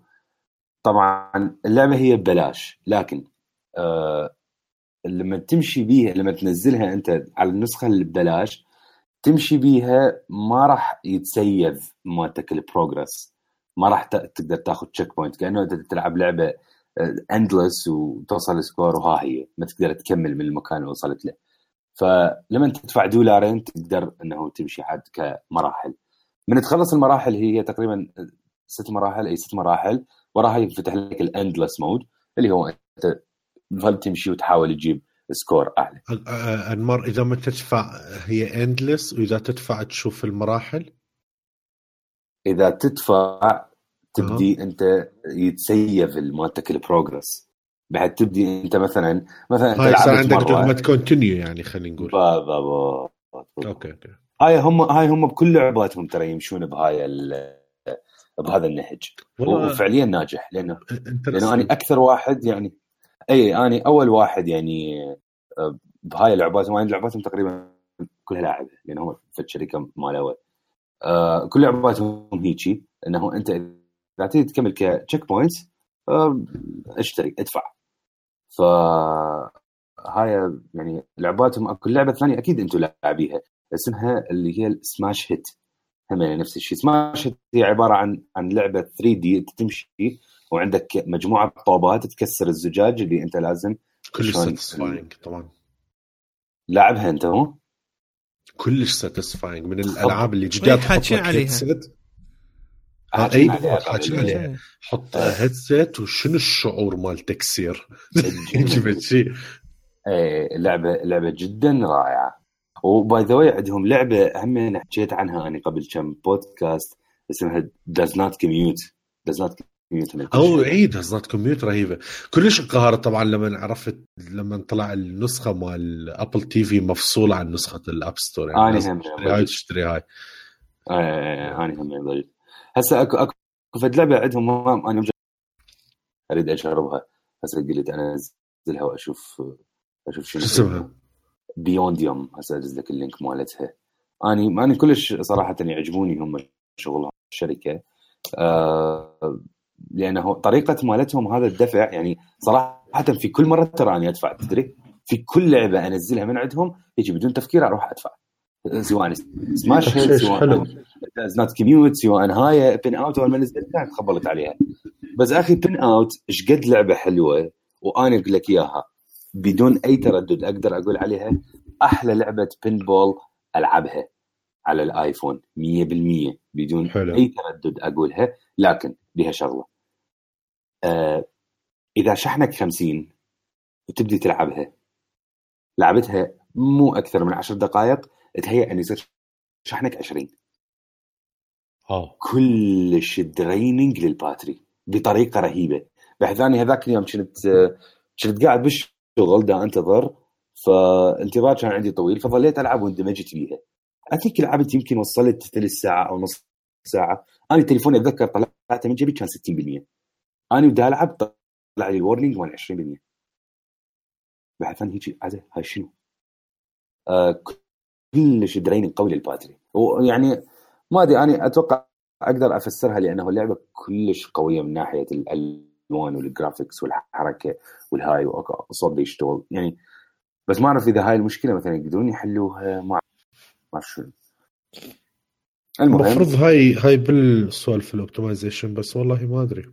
طبعا اللعبه هي ببلاش لكن آه لما تمشي بيها لما تنزلها انت على النسخه اللي ببلاش تمشي بيها ما راح يتسيف مالتك البروجرس. ما راح تقدر تاخذ تشيك بوينت كانه انت تلعب لعبه اندلس وتوصل سكور وها هي ما تقدر تكمل من المكان اللي وصلت له. فلما تدفع دولارين تقدر انه تمشي عاد كمراحل. من تخلص المراحل هي تقريبا ست مراحل، اي ست مراحل، وراها يفتح لك الاندلس مود اللي هو انت تظل تمشي وتحاول تجيب سكور اعلى. انمار اذا ما تدفع هي اندلس، واذا تدفع تشوف المراحل. اذا تدفع تبدي أه. انت يتسيف مالتك البروجرس، بعد تبدي انت مثلا مثلا هاي صار عندك دغمه كونتينيو يعني خلينا نقول. بالضبط. اوكي اوكي. هاي هم هاي هم بكل لعباتهم ترى يمشون بهاي بهذا النهج، وفعليا ناجح. لانه لانه انا اكثر واحد يعني اي اني اول واحد يعني بهاي اللعبات، وين لعباتهم تقريبا كلها لاعبه لانه في الشركه مالها آه كل لعباتهم هيجي انه انت اذا تريد تكمل كتشيك بوينتس آه اشتري ادفع. ف هاي يعني لعباتهم. كل لعبه ثانيه اكيد انتم لاعبيها اسمها اللي هي سماش هيت، هم يعني نفس الشيء. سماش هيت هي عباره عن عن لعبه ثري دي تمشي وعندك مجموعه طوبات تكسر الزجاج اللي انت لازم كلش ساتيسفاينج. طبعا لاعبها انت مو كلش ساتيسفاينج من الالعاب اللي جداد حاطين عليها. اي حاطين عليها حط هيدسيت وشنو الشعور مال تكسير جبت شيء. ايه اللعبه لعبه جدا رائعه. وباي ذا واي عندهم لعبه هم حكيت عنها انا قبل كم بودكاست اسمها Does Not Commute. Does Not Commute او عيد Does Not Commute رهيبه كلش انقهرت طبعا لما عرفت لما طلع النسخه مال ابل تي في مفصوله عن نسخه الاب ستور. يعني انا هم هاي تشتري هاي انا هم ضيق. هسه اكو اكو فد لعبه عندهم ما انا اريد اجربها. هسه قلت انا انزلها واشوف اشوف شنو اسمها. بيونديوم. هسه انزل لك اللينك مالتها. اني انا كلش صراحه يعجبوني هم شغلهم الشركه آه لانه طريقه مالتهم هذا الدفع يعني صراحه في كل مره ترى اني ادفع تدري في كل لعبه انزلها من عندهم يجي بدون تفكير اروح ادفع سواء سماش هيد سواء Does Not Commute سواء هاي بين اوت ولا نزلتها تخبلت عليها. بس اخي بين اوت ايش قد لعبه حلوه وانا اقول لك اياها بدون اي تردد اقدر اقول عليها احلى لعبه بين بول العبها على الايفون مية بالمية بدون حلو. اي تردد اقولها. لكن بها شغله آه اذا شحنك خمسين وتبدي تلعبها لعبتها مو اكثر من عشر دقائق تهيأ ان يصير شحنك عشرين. اه كلش دريننج للباتري بطريقه رهيبه. بحيث اني هذاك اليوم كنت كنت قاعد بالشغل دا انتظر فانتظار كان عندي طويل فظليت العب واندمجت بيها. اثيك لعبت يمكن وصلت ثلث ساعه او نص ساعه. انا تليفوني اتذكر طلعته من جيبي كان ستين بالمية. انا ودا العب طلع لي الورنينج مال عشرين بالمية. بحيث اني هيك عاده هاي شنو آه كلش دريننج قوي للباتري. ويعني ما ادري انا اتوقع اقدر افسرها لانه اللعبه كلش قويه من ناحيه الالوان والجرافيكس والحركه والهاي وصوت يشتغل يعني. بس ما اعرف اذا هاي المشكله مثلا يقدرون يحلوها ما ما شو. المفروض هاي هاي بالسوالف الاوبتمايزيشن بس والله ما ادري.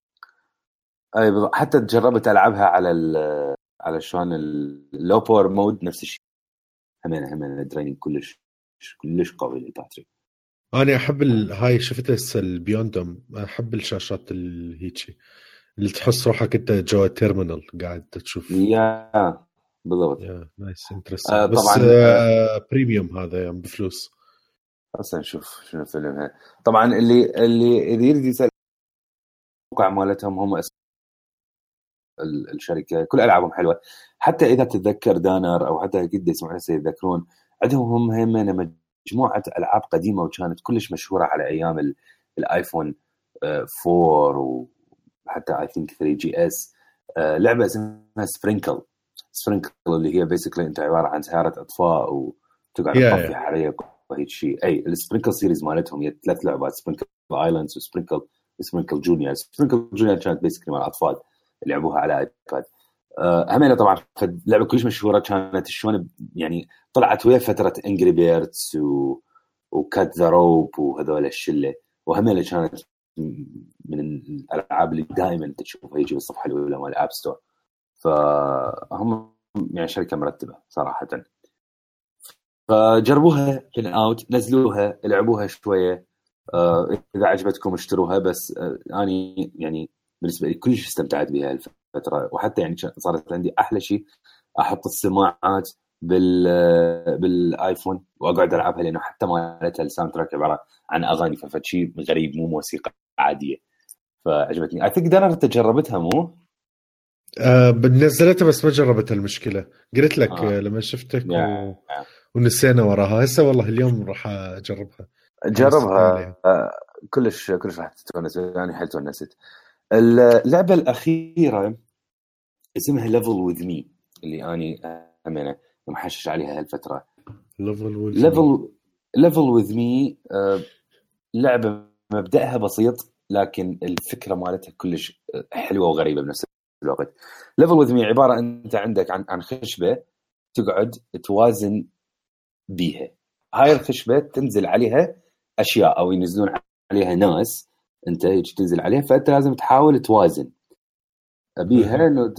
اي حتى جربت العبها على ال على شلون اللو باور مود نفس الشيء همين همين دريننج كلش كلش قوي للباتري. انا احب هاي شفتها هسه البيوندوم احب الشاشات اللي هيك اللي تحس روحك انت جوا تيرمينال قاعد تشوف. يا بالضبط يا نايس انترستنج. آه بس طبعا آه بريميوم هذا يعني بفلوس. بس نشوف شنو فيلمها. طبعا اللي اللي اذا يريد يسال الموقع مالتهم هم اسم الشركه كل العابهم حلوه. حتى اذا تتذكر دانر او حتى قد يسمعون يتذكرون عندهم هم هم مجموعه العاب قديمه وكانت كلش مشهوره على ايام الايفون فور وحتى اي ثينك ثري جي اس. لعبه اسمها سبرينكل. سبرينكل اللي هي بيسكلي انت عباره عن سياره اطفاء وتقعد yeah, تطفي حريق وهيك شيء. اي السبرينكل سيريز مالتهم هي ثلاث لعبات سبرينكل ايلاندز وسبرينكل سبرينكل جونيور. سبرينكل جونيور كانت بيسكلي مال اطفال لعبوها على ايباد. أه همينه طبعا لعبه كلش مشهوره كانت شلون يعني طلعت ويا فتره انجري بيردز و وكات ذا روب وهذول الشله. وهمينه كانت من الالعاب اللي دائما تشوفها يجي بالصفحه الاولى مال الاب ستور. فهم يعني شركه مرتبه صراحه. فجربوها in out نزلوها لعبوها شويه. آه اذا عجبتكم اشتروها. بس آه اني يعني بالنسبه لي كلش استمتعت بها الفتره. وحتى يعني صارت عندي احلى شيء احط السماعات بال بالايفون واقعد العبها لانه حتى مالتها الساوند تراك عباره عن اغاني ففد شيء غريب مو موسيقى عاديه. فعجبتني. اي ثينك دانا تجربتها مو آه بنزلتها بس ما جربتها. المشكله قلت لك آه. لما شفتك و... ونسينا وراها. هسه والله اليوم راح اجربها. جربها آه كلش كلش راح تتونس يعني حيل تونست. اللعبه الاخيره اسمها ليفل وذ مي اللي اني امانه محشش عليها هالفتره. ليفل وذ ليفل ليفل وذ مي لعبه مبدأها بسيط لكن الفكره مالتها كلش حلوه وغريبه بنفس الوقت. ليفل وذ مي عباره انت عندك عن عن خشبه تقعد توازن بيها. هاي الخشبه تنزل عليها اشياء او ينزلون عليها ناس انت هيك تنزل عليها فانت لازم تحاول توازن بيها انه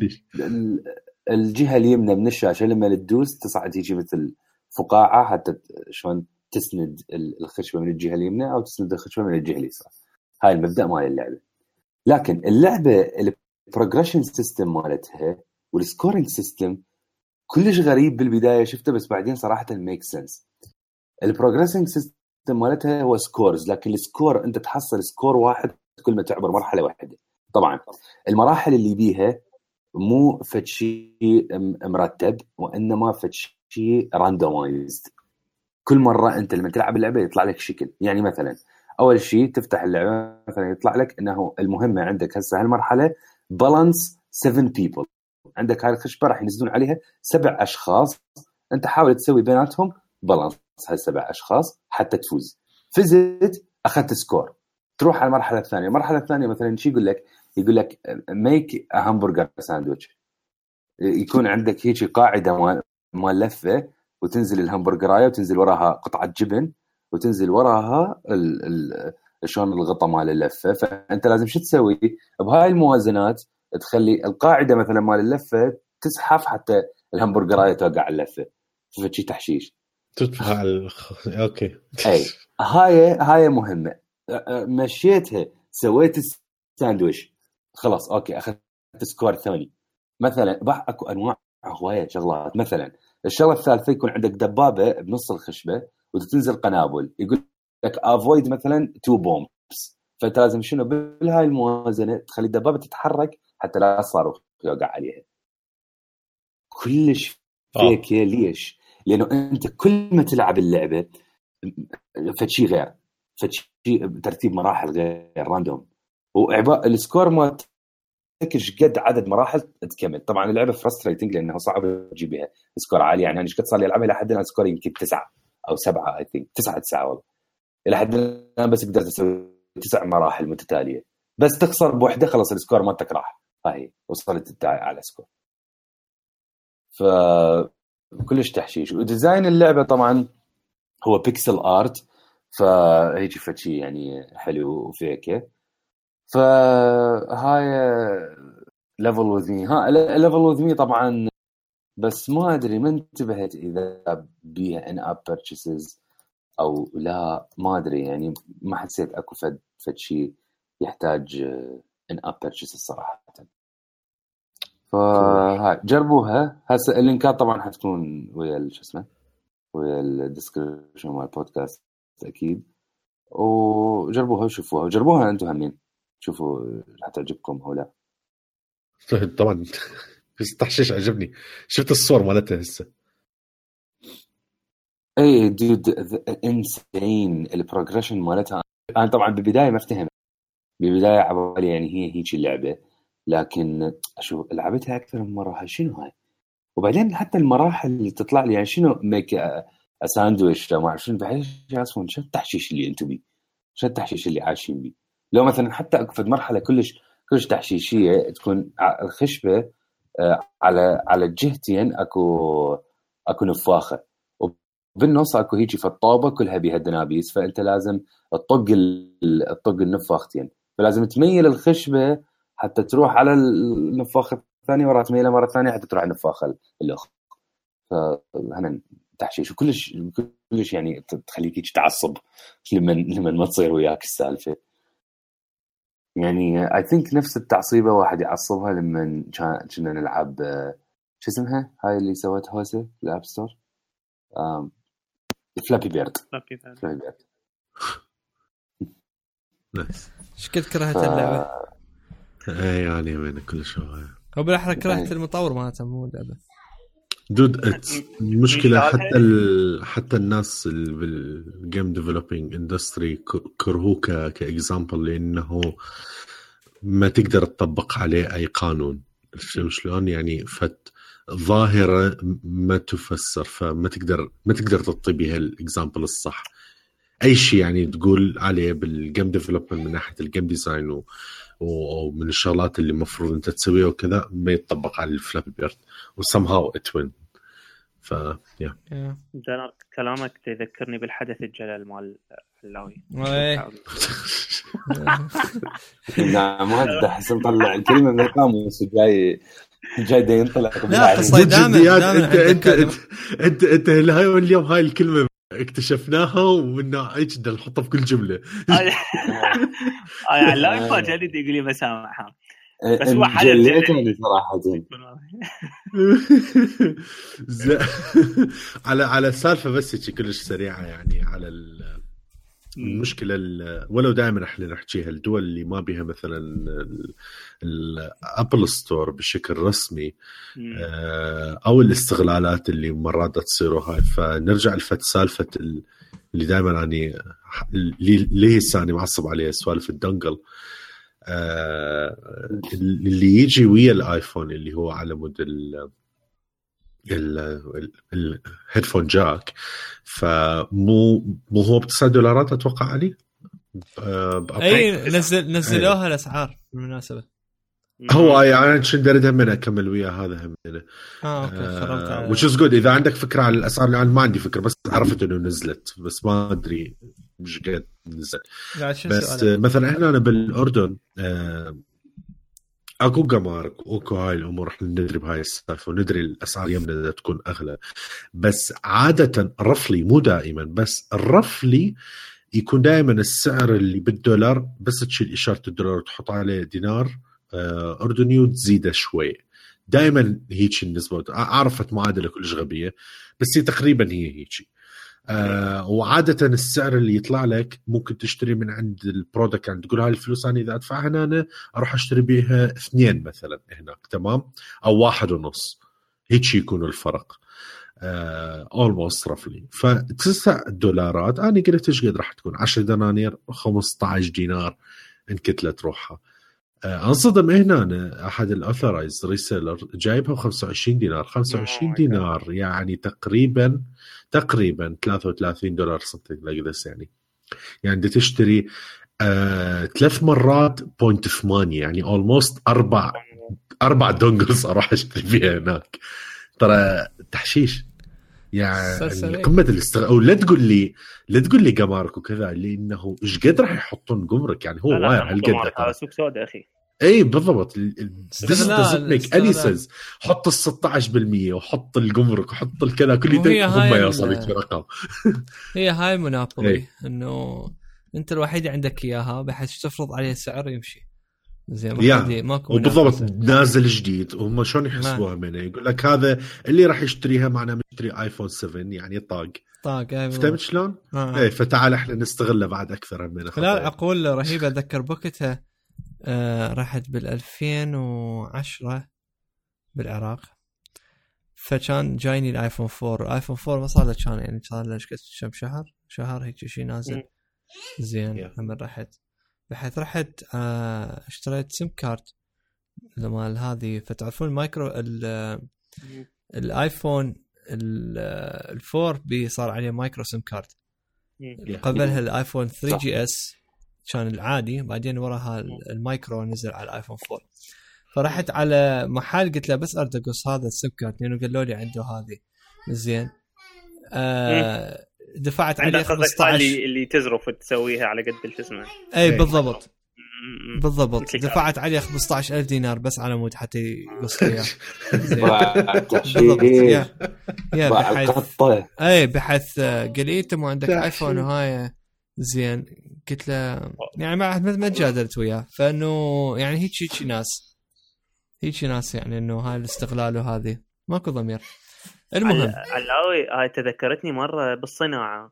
الجهه اليمنى من الشاشه لما تدوس تصعد هيك مثل فقاعه حتى شلون تسند الخشبه من الجهه اليمنى او تسند الخشبه من الجهه اليسار. هاي المبدا مال اللعبه. لكن اللعبه البروجريشن سيستم مالتها والسكورينج سيستم كلش غريب بالبدايه شفته بس بعدين صراحه ميك سنس. البروجريشن سيستم مالتها هو سكورز لكن السكور انت تحصل سكور واحد كل ما تعبر مرحله واحده. طبعا المراحل اللي بيها مو فد شيء مرتب وانما فد شيء راندومايزد. كل مره انت لما تلعب اللعبه يطلع لك شكل. يعني مثلا اول شيء تفتح اللعبه مثلا يطلع لك انه المهمه عندك هسه هالمرحله بالانس سبعة بيبل. عندك هاي الخشبه راح ينزلون عليها سبع اشخاص انت حاول تسوي بيناتهم بالانس هالسبع اشخاص حتى تفوز. فزت اخذت سكور. تروح على المرحله الثانيه. المرحله الثانيه مثلا شيء يقول لك يقول لك ميك همبرجر ساندويتش. يكون عندك هيك قاعده مال لفه وتنزل الهمبرجرايه وتنزل وراها قطعه جبن وتنزل وراها ال ال شلون الغطاء مال اللفه. فانت لازم شو تسوي بهاي الموازنات تخلي القاعده مثلا مال اللفه تزحف حتى الهمبرجرايه توقع على اللفه. فشي تحشيش تدفع ال... اوكي اي هاي هاي مهمه. مشيتها سويت الساندويش خلاص اوكي اخذت سكور ثاني. مثلا بح اكو انواع هوايه شغلات. مثلا الشغله الثالثه يكون عندك دبابه بنص الخشبه وتنزل قنابل. يقول لك افويد مثلا تو بومبس. فانت لازم شنو بهاي الموازنه تخلي الدبابه تتحرك حتى لا صاروخ يوقع عليها. كلش فيك. ليش؟ لانه انت كل ما تلعب اللعبه فشي غير فشي ترتيب مراحل غير راندوم. وعباء السكور ما تكش قد عدد مراحل تكمل. طبعا اللعبه فرستريتنج لانه صعب تجيب بها سكور عالي. يعني انا ايش قد صار لي العبها لحد الان سكور يمكن تسعة او سبعة اي ثينك تسعة تسعة والله الى حد الان. بس قدرت اسوي تسع مراحل متتاليه بس تخسر بوحده خلاص السكور مالتك راح. هاي وصلت على سكور. ف كلش تحشيش. وديزاين اللعبه طبعا هو بيكسل ارت فهيجي فشي يعني حلو وفيكه. فهاي ليفل وذ مي. ها ليفل وذ مي طبعا بس ما ادري ما انتبهت اذا بيها ان اب بيرتشيسز او لا ما ادري. يعني ما حسيت اكو فد فد شيء يحتاج ان اب بيرتشيسز صراحه. فهاي جربوها. هسه اللينكات طبعا حتكون ويا شو اسمه ويا الديسكربشن مال البودكاست اكيد. وجربوها وشوفوها وجربوها انتم همين شوفوا حتعجبكم او لا. طبعا بس تحشيش عجبني. شفت الصور مالتها هسه اي دود انسين البروجريشن مالتها. انا طبعا بالبدايه ما افتهم بالبدايه عبالي يعني هي هيك اللعبه لكن اشوف لعبتها اكثر من مره. هاي شنو هاي؟ وبعدين حتى المراحل اللي تطلع لي يعني شنو ميك ساندويتش ما اعرف شنو بحيث اسمه شو التحشيش اللي انتم بيه شو التحشيش اللي عايشين بيه. لو مثلا حتى اكفد مرحله كلش كلش تحشيشيه تكون الخشبه على على الجهتين اكو اكو نفاخه وبالنص اكو هيجي فالطابه كلها بها دنابيس. فانت لازم تطق الطق النفاختين. فلازم تميل الخشبه حتى تروح على النفاخه الثانيه ورا تميلها مره ثانيه حتى تروح على النفاخه الاخرى. فهنا تحشيش وكلش كلش يعني تخليك تعصب لما لما ما تصير وياك السالفه. يعني I think نفس التعصيبه واحد يعصبها لما كنا نلعب شو اسمها هاي اللي سوتها هوسه في الاب ستور ام فلابي بيرد فلابي بيرد نايس. ايش كنت كرهت اللعبه؟ اي يعني وين كل شيء هو بالاحرى كرهت المطور مالته مو اللعبه دود. المشكله حتى ال... حتى الناس بالجيم ديفلوبينج اندستري كرهوك كاكزامبل لانه ما تقدر تطبق عليه اي قانون. شلون يعني فت ظاهره ما تفسر فما تقدر ما تقدر تعطي بها الاكزامبل الصح. اي شيء يعني تقول عليه بالجيم ديفلوبمنت من ناحيه الجيم ديزاين و... ومن الشغلات اللي المفروض انت تسويها وكذا ما يتطبق على الفلابي بيرد وسمهاو اتوين. ف يا yeah. كلامك تذكرني بالحدث الجلال مال حلاوي. لا ما هذا حسن طلع الكلمه من القاموس جاي جاي ده ينطلق. لا دائما انت انت انت انت هاي اليوم هاي الكلمه اكتشفناها ومنها ايش بدنا نحطها في كل جمله. اه لا يفاجئ لي يقول لي مسامحها بس هو حل صراحه على على السالفه بس كلش سريعه يعني على المشكله ولو دائما احنا نحكيها الدول اللي ما بيها مثلا الابل ستور بشكل رسمي او الاستغلالات اللي مرات تصيروا هاي. فنرجع لفت سالفه اللي دائما يعني اللي هسه معصب عليها سوالف الدنجل اللي يجي ويا الايفون اللي هو على مود ال الهيدفون جاك. فمو مو هو بتسعة دولارات اتوقع عليه. اي نزل نزلوها الاسعار بالمناسبه. هو يعني شن دردها من اكمل ويا هذا هم اه اوكي which is good. اذا عندك فكره على الاسعار يعني ما عندي فكره بس عرفت انه نزلت بس ما ادري مش قد نزل. بس مثلا احنا أنا بالاردن آه اكو قمارك واكو هاي الامور احنا ندري بهاي السالفه وندري الاسعار يمنا تكون اغلى. بس عاده رفلي مو دائما بس الرفلي يكون دائما السعر اللي بالدولار بس تشيل اشاره الدولار وتحط عليه دينار اردني وتزيده شوي. دائما هيك النسبه. عرفت معادله كلش غبيه بس هي تقريبا هي هيك. آه وعادة السعر اللي يطلع لك ممكن تشتري من عند البرودكت عند تقول هاي الفلوس أنا إذا أدفعها أنا أروح أشتري بيها اثنين مثلا هناك تمام أو واحد ونص هيك يكون الفرق آه almost roughly. فتسع دولارات أنا قلت إيش قد راح تكون عشر دنانير خمسة عشر دينار إن كتلة روحها. آه انصدم هنا أنا أحد الأوثرايز ريسيلر جايبها بخمسة وعشرين دينار خمسة وعشرين دينار يعني تقريبا تقريبا ثلاثة وثلاثين دولار something like this يعني يعني بدك تشتري آه ثلاث مرات بوينت ثمانية يعني almost أربع أربع دونجلز أروح أشتري فيها هناك. ترى تحشيش يعني قمة الاستغلال. أو لا تقول لي لا تقول لي قمارك وكذا لأنه إيش قد راح يحطون قمرك يعني هو واير هالقد هذا سوق سوداء أخي. اي بالضبط. الانيسز حط الستة عشر بالمية وحط الجمرك وحط الكذا كل ده هم يوصلك برقم. هي هاي منابولي انه انت الوحيد عندك اياها بحيث تفرض عليه سعر يمشي زين ما ماكو وبالضبط نازل جديد وهم شلون يحسبوها منه يقول لك هذا اللي راح يشتريها معنا مشتري ايفون سبعة يعني طاق طاق. فهمت شلون؟ آه. اي فتعال احنا نستغله بعد اكثر منه. لا اقول رهيبه اتذكر بوكتها آه راحت بالألفين وعشرة بالعراق فكان جايني الايفون فور. ايفون فور ما صار له كان يعني صار له كم شهر شهر هيك شيء نازل زين. لما رحت بحيث رحت آه اشتريت سيم كارت لما هذه فتعرفون المايكرو الايفون الفور بي صار عليه مايكرو سيم كارت. قبلها الايفون ثري جي اس كان العادي بعدين وراها المايكرو نزل على الايفون فور. فرحت على محل قلت له بس اريد اقص هذا السيم كارت لانه قالوا لي عنده هذه زين. آه دفعت عليه خمسة عشر اللي اللي تزرف تسويها على قد الجسم. اي بالضبط بالضبط دفعت عليه خمسطعش ألف دينار بس على مود حتى يقص اياه بالضبط يا يا بحيث اي بحيث قال لي انت مو عندك ايفون وهاي زين قلت له يعني ما ما تجادلت وياه فانه يعني هيك هيك ناس هيك ناس يعني انه هاي الاستغلال وهذه ماكو ضمير. المهم علاوي هاي تذكرتني مره بالصناعه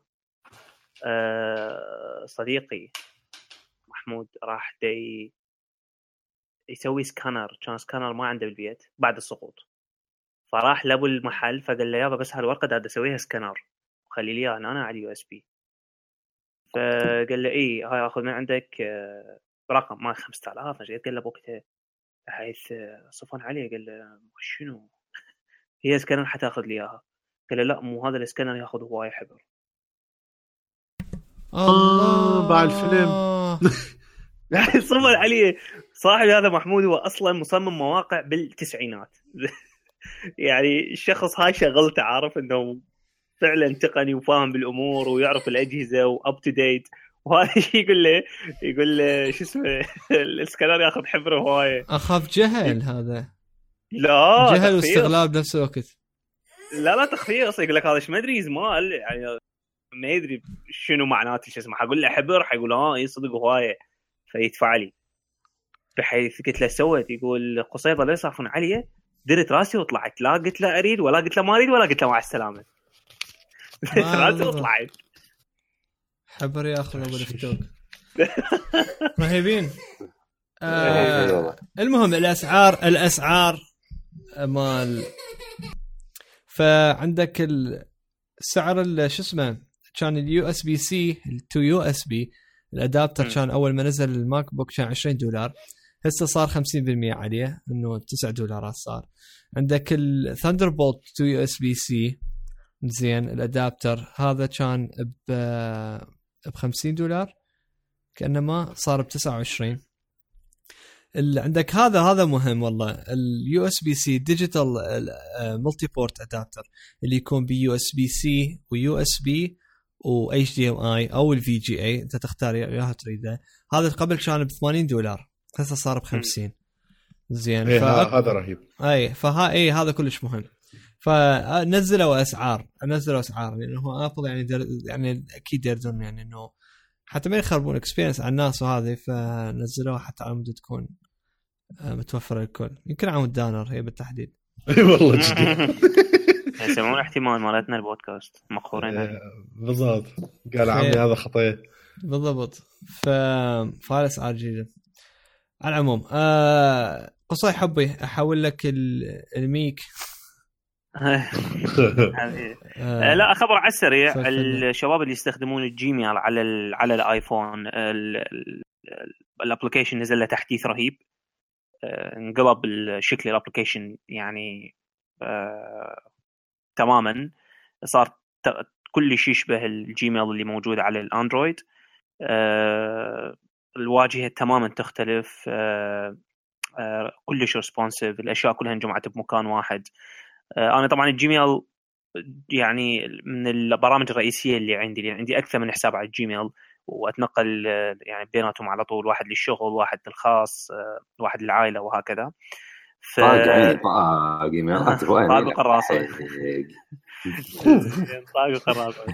أه صديقي محمود راح دي يسوي سكانر كان سكانر ما عنده بالبيت بعد السقوط فراح لابو المحل فقال له يابا بس هالورقه دا اسويها سكانر خلي لي انا انا على اليو اس بي فقال له ايه هاي اخذ من عندك رقم ما خمسة آلاف قال له بوقتها بحيث صفن عليه قال له شنو هي سكانر حتاخذ لي اياها قال له لا مو هذا السكانر ياخذ هواي حبر. الله باع الفيلم يعني صفن عليه صاحب هذا محمود هو اصلا مصمم مواقع بالتسعينات يعني الشخص هاي شغلته عارف انه فعلا تقني وفاهم بالامور ويعرف الاجهزه واب تو ديت وهذا الشيء يقول له يقول له شو اسمه السكانر ياخذ حبره هوايه. اخاف جهل هذا لا جهل واستغلال بنفس الوقت. لا لا تخفيص يقول لك هذا ايش ما ادري زمال يعني ما يدري شنو معناته شو اسمه حقول له حبر حيقول ها اي صدق هوايه فيدفع لي بحيث قلت له سويت يقول قصيده لا يصافون عليه درت راسي وطلعت لا قلت له اريد ولا قلت له ما اريد ولا قلت له مع السلامه راسي وطلعت حبر ياخذ ابو الفتوك رهيبين. آه المهم الاسعار الاسعار مال فعندك السعر شو اسمه كان اليو اس بي سي تو يو اس بي الادابتر كان اول ما نزل الماك بوك كان عشرين دولار هسه صار خمسين بالمية عليه انه تسعة دولارات صار. عندك الثاندربولت تو يو اس بي سي زين الادابتر هذا كان ب ب خمسين دولار كانما صار ب تسعة وعشرين. اللي عندك هذا هذا مهم والله اليو اس بي سي ديجيتال ملتي بورت ادابتر اللي يكون بي يو اس بي سي ويو اس بي و اتش دي ام اي او الفي جي اي انت تختار ياها تريده. هذا قبل كان ب ثمانين دولار هسه صار ب خمسين زين إيه فأك... هذا رهيب. اي فها اي هذا كلش مهم. فنزلوا اسعار نزلوا اسعار لانه هو ابل يعني در... يعني اكيد يردون يعني انه حتى ما يخربون اكسبيرينس على الناس وهذه فنزلوها حتى على مود تكون متوفره الكل يمكن عمود دانر هي بالتحديد. اي والله جدي يسمون احتمال مالتنا البودكاست مقهورين بالضبط قال عمي هذا خطيه بالضبط. ف فارس عاجل على العموم آه... قصي حبي احول لك الميك آه لا خبر على السريع الشباب اللي يستخدمون الجيميل على ال على الايفون الابلكيشن نزل له تحديث رهيب آه انقلب الشكل الابلكيشن يعني آه تماما صار كل شيء يشبه الجيميل اللي موجود على الاندرويد آه الواجهه تماما تختلف آه آه كلش ريسبونسيف الاشياء كلها انجمعت بمكان واحد. أنا طبعاً الجيميل يعني من البرامج الرئيسية اللي عندي اللي عندي أكثر من حساب على الجيميل وأتنقل يعني بيناتهم على طول واحد للشغل واحد للخاص واحد للعائلة وهكذا. ف طاق جيميلات وين طاق قراصة طاق قراصة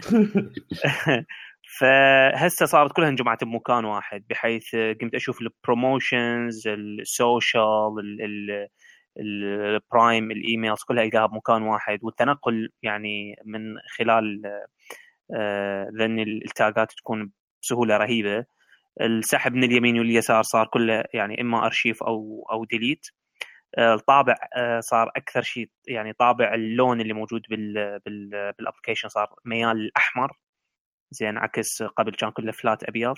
فهسه صارت كلها انجمعت بمكان واحد بحيث قمت أشوف البروموشنز السوشيال ال البرايم الايميلز كلها القاها بمكان واحد والتنقل يعني من خلال ذن التاغات تكون بسهوله رهيبه. السحب من اليمين واليسار صار كله يعني اما ارشيف او او ديليت. الطابع صار اكثر شيء يعني طابع اللون اللي موجود بال بال بالابلكيشن صار ميال الاحمر زين عكس قبل كان كله فلات ابيض.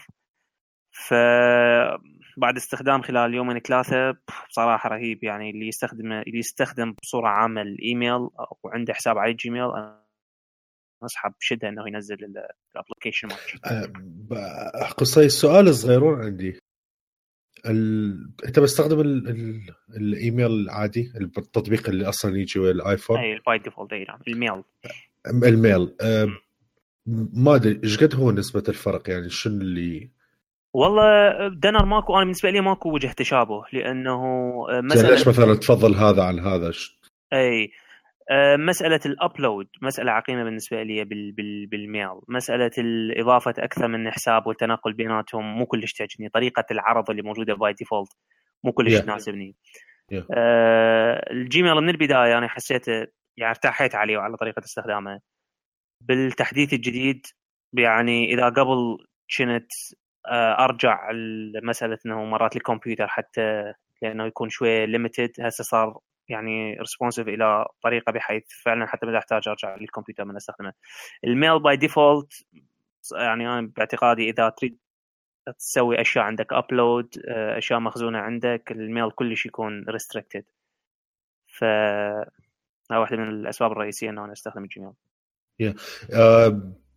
فبعد استخدام خلال يومين ثلاثة بصراحة رهيب يعني اللي يستخدم اللي يستخدم بصورة عامة الإيميل وعنده حساب على الجيميل أنا أسحب بشدة إنه ينزل الأبليكيشن مالك. قصي السؤال الصغيرون عندي ال... أنت بستخدم ال... ال... الإيميل العادي التطبيق اللي أصلا يجي والآيفون أي الباي ديفولت أي الميل الميل أه... ما أدري إيش قد هو نسبة الفرق يعني شنو اللي والله دنر ماكو، انا بالنسبه لي ماكو وجه تشابه، لانه مساله ليش مثلا تفضل هذا عن هذا؟ اي مساله الابلود مساله عقيمه بالنسبه لي بال بال بالميل. مساله الاضافه اكثر من حساب والتناقل بيناتهم مو كلش تعجبني. طريقه العرض اللي موجوده باي ديفولت مو كلش yeah. تناسبني. yeah. آه الجيميل من البدايه انا يعني حسيته يعني ارتاحيت عليه وعلى طريقه استخدامه. بالتحديث الجديد يعني اذا قبل كنت ارجع لمساله انه مرات الكمبيوتر حتى لانه يكون شويه ليميتد، هسه صار يعني ريسبونسيف الى طريقه بحيث فعلا حتى ما احتاج ارجع للكمبيوتر من استخدمه. الميل باي ديفولت يعني انا باعتقادي اذا تريد تسوي اشياء عندك ابلود اشياء مخزونه عندك، الميل كلش يكون ريستريكتد. ف هذا واحده من الاسباب الرئيسيه انه انا استخدم الجيميل. yeah. uh...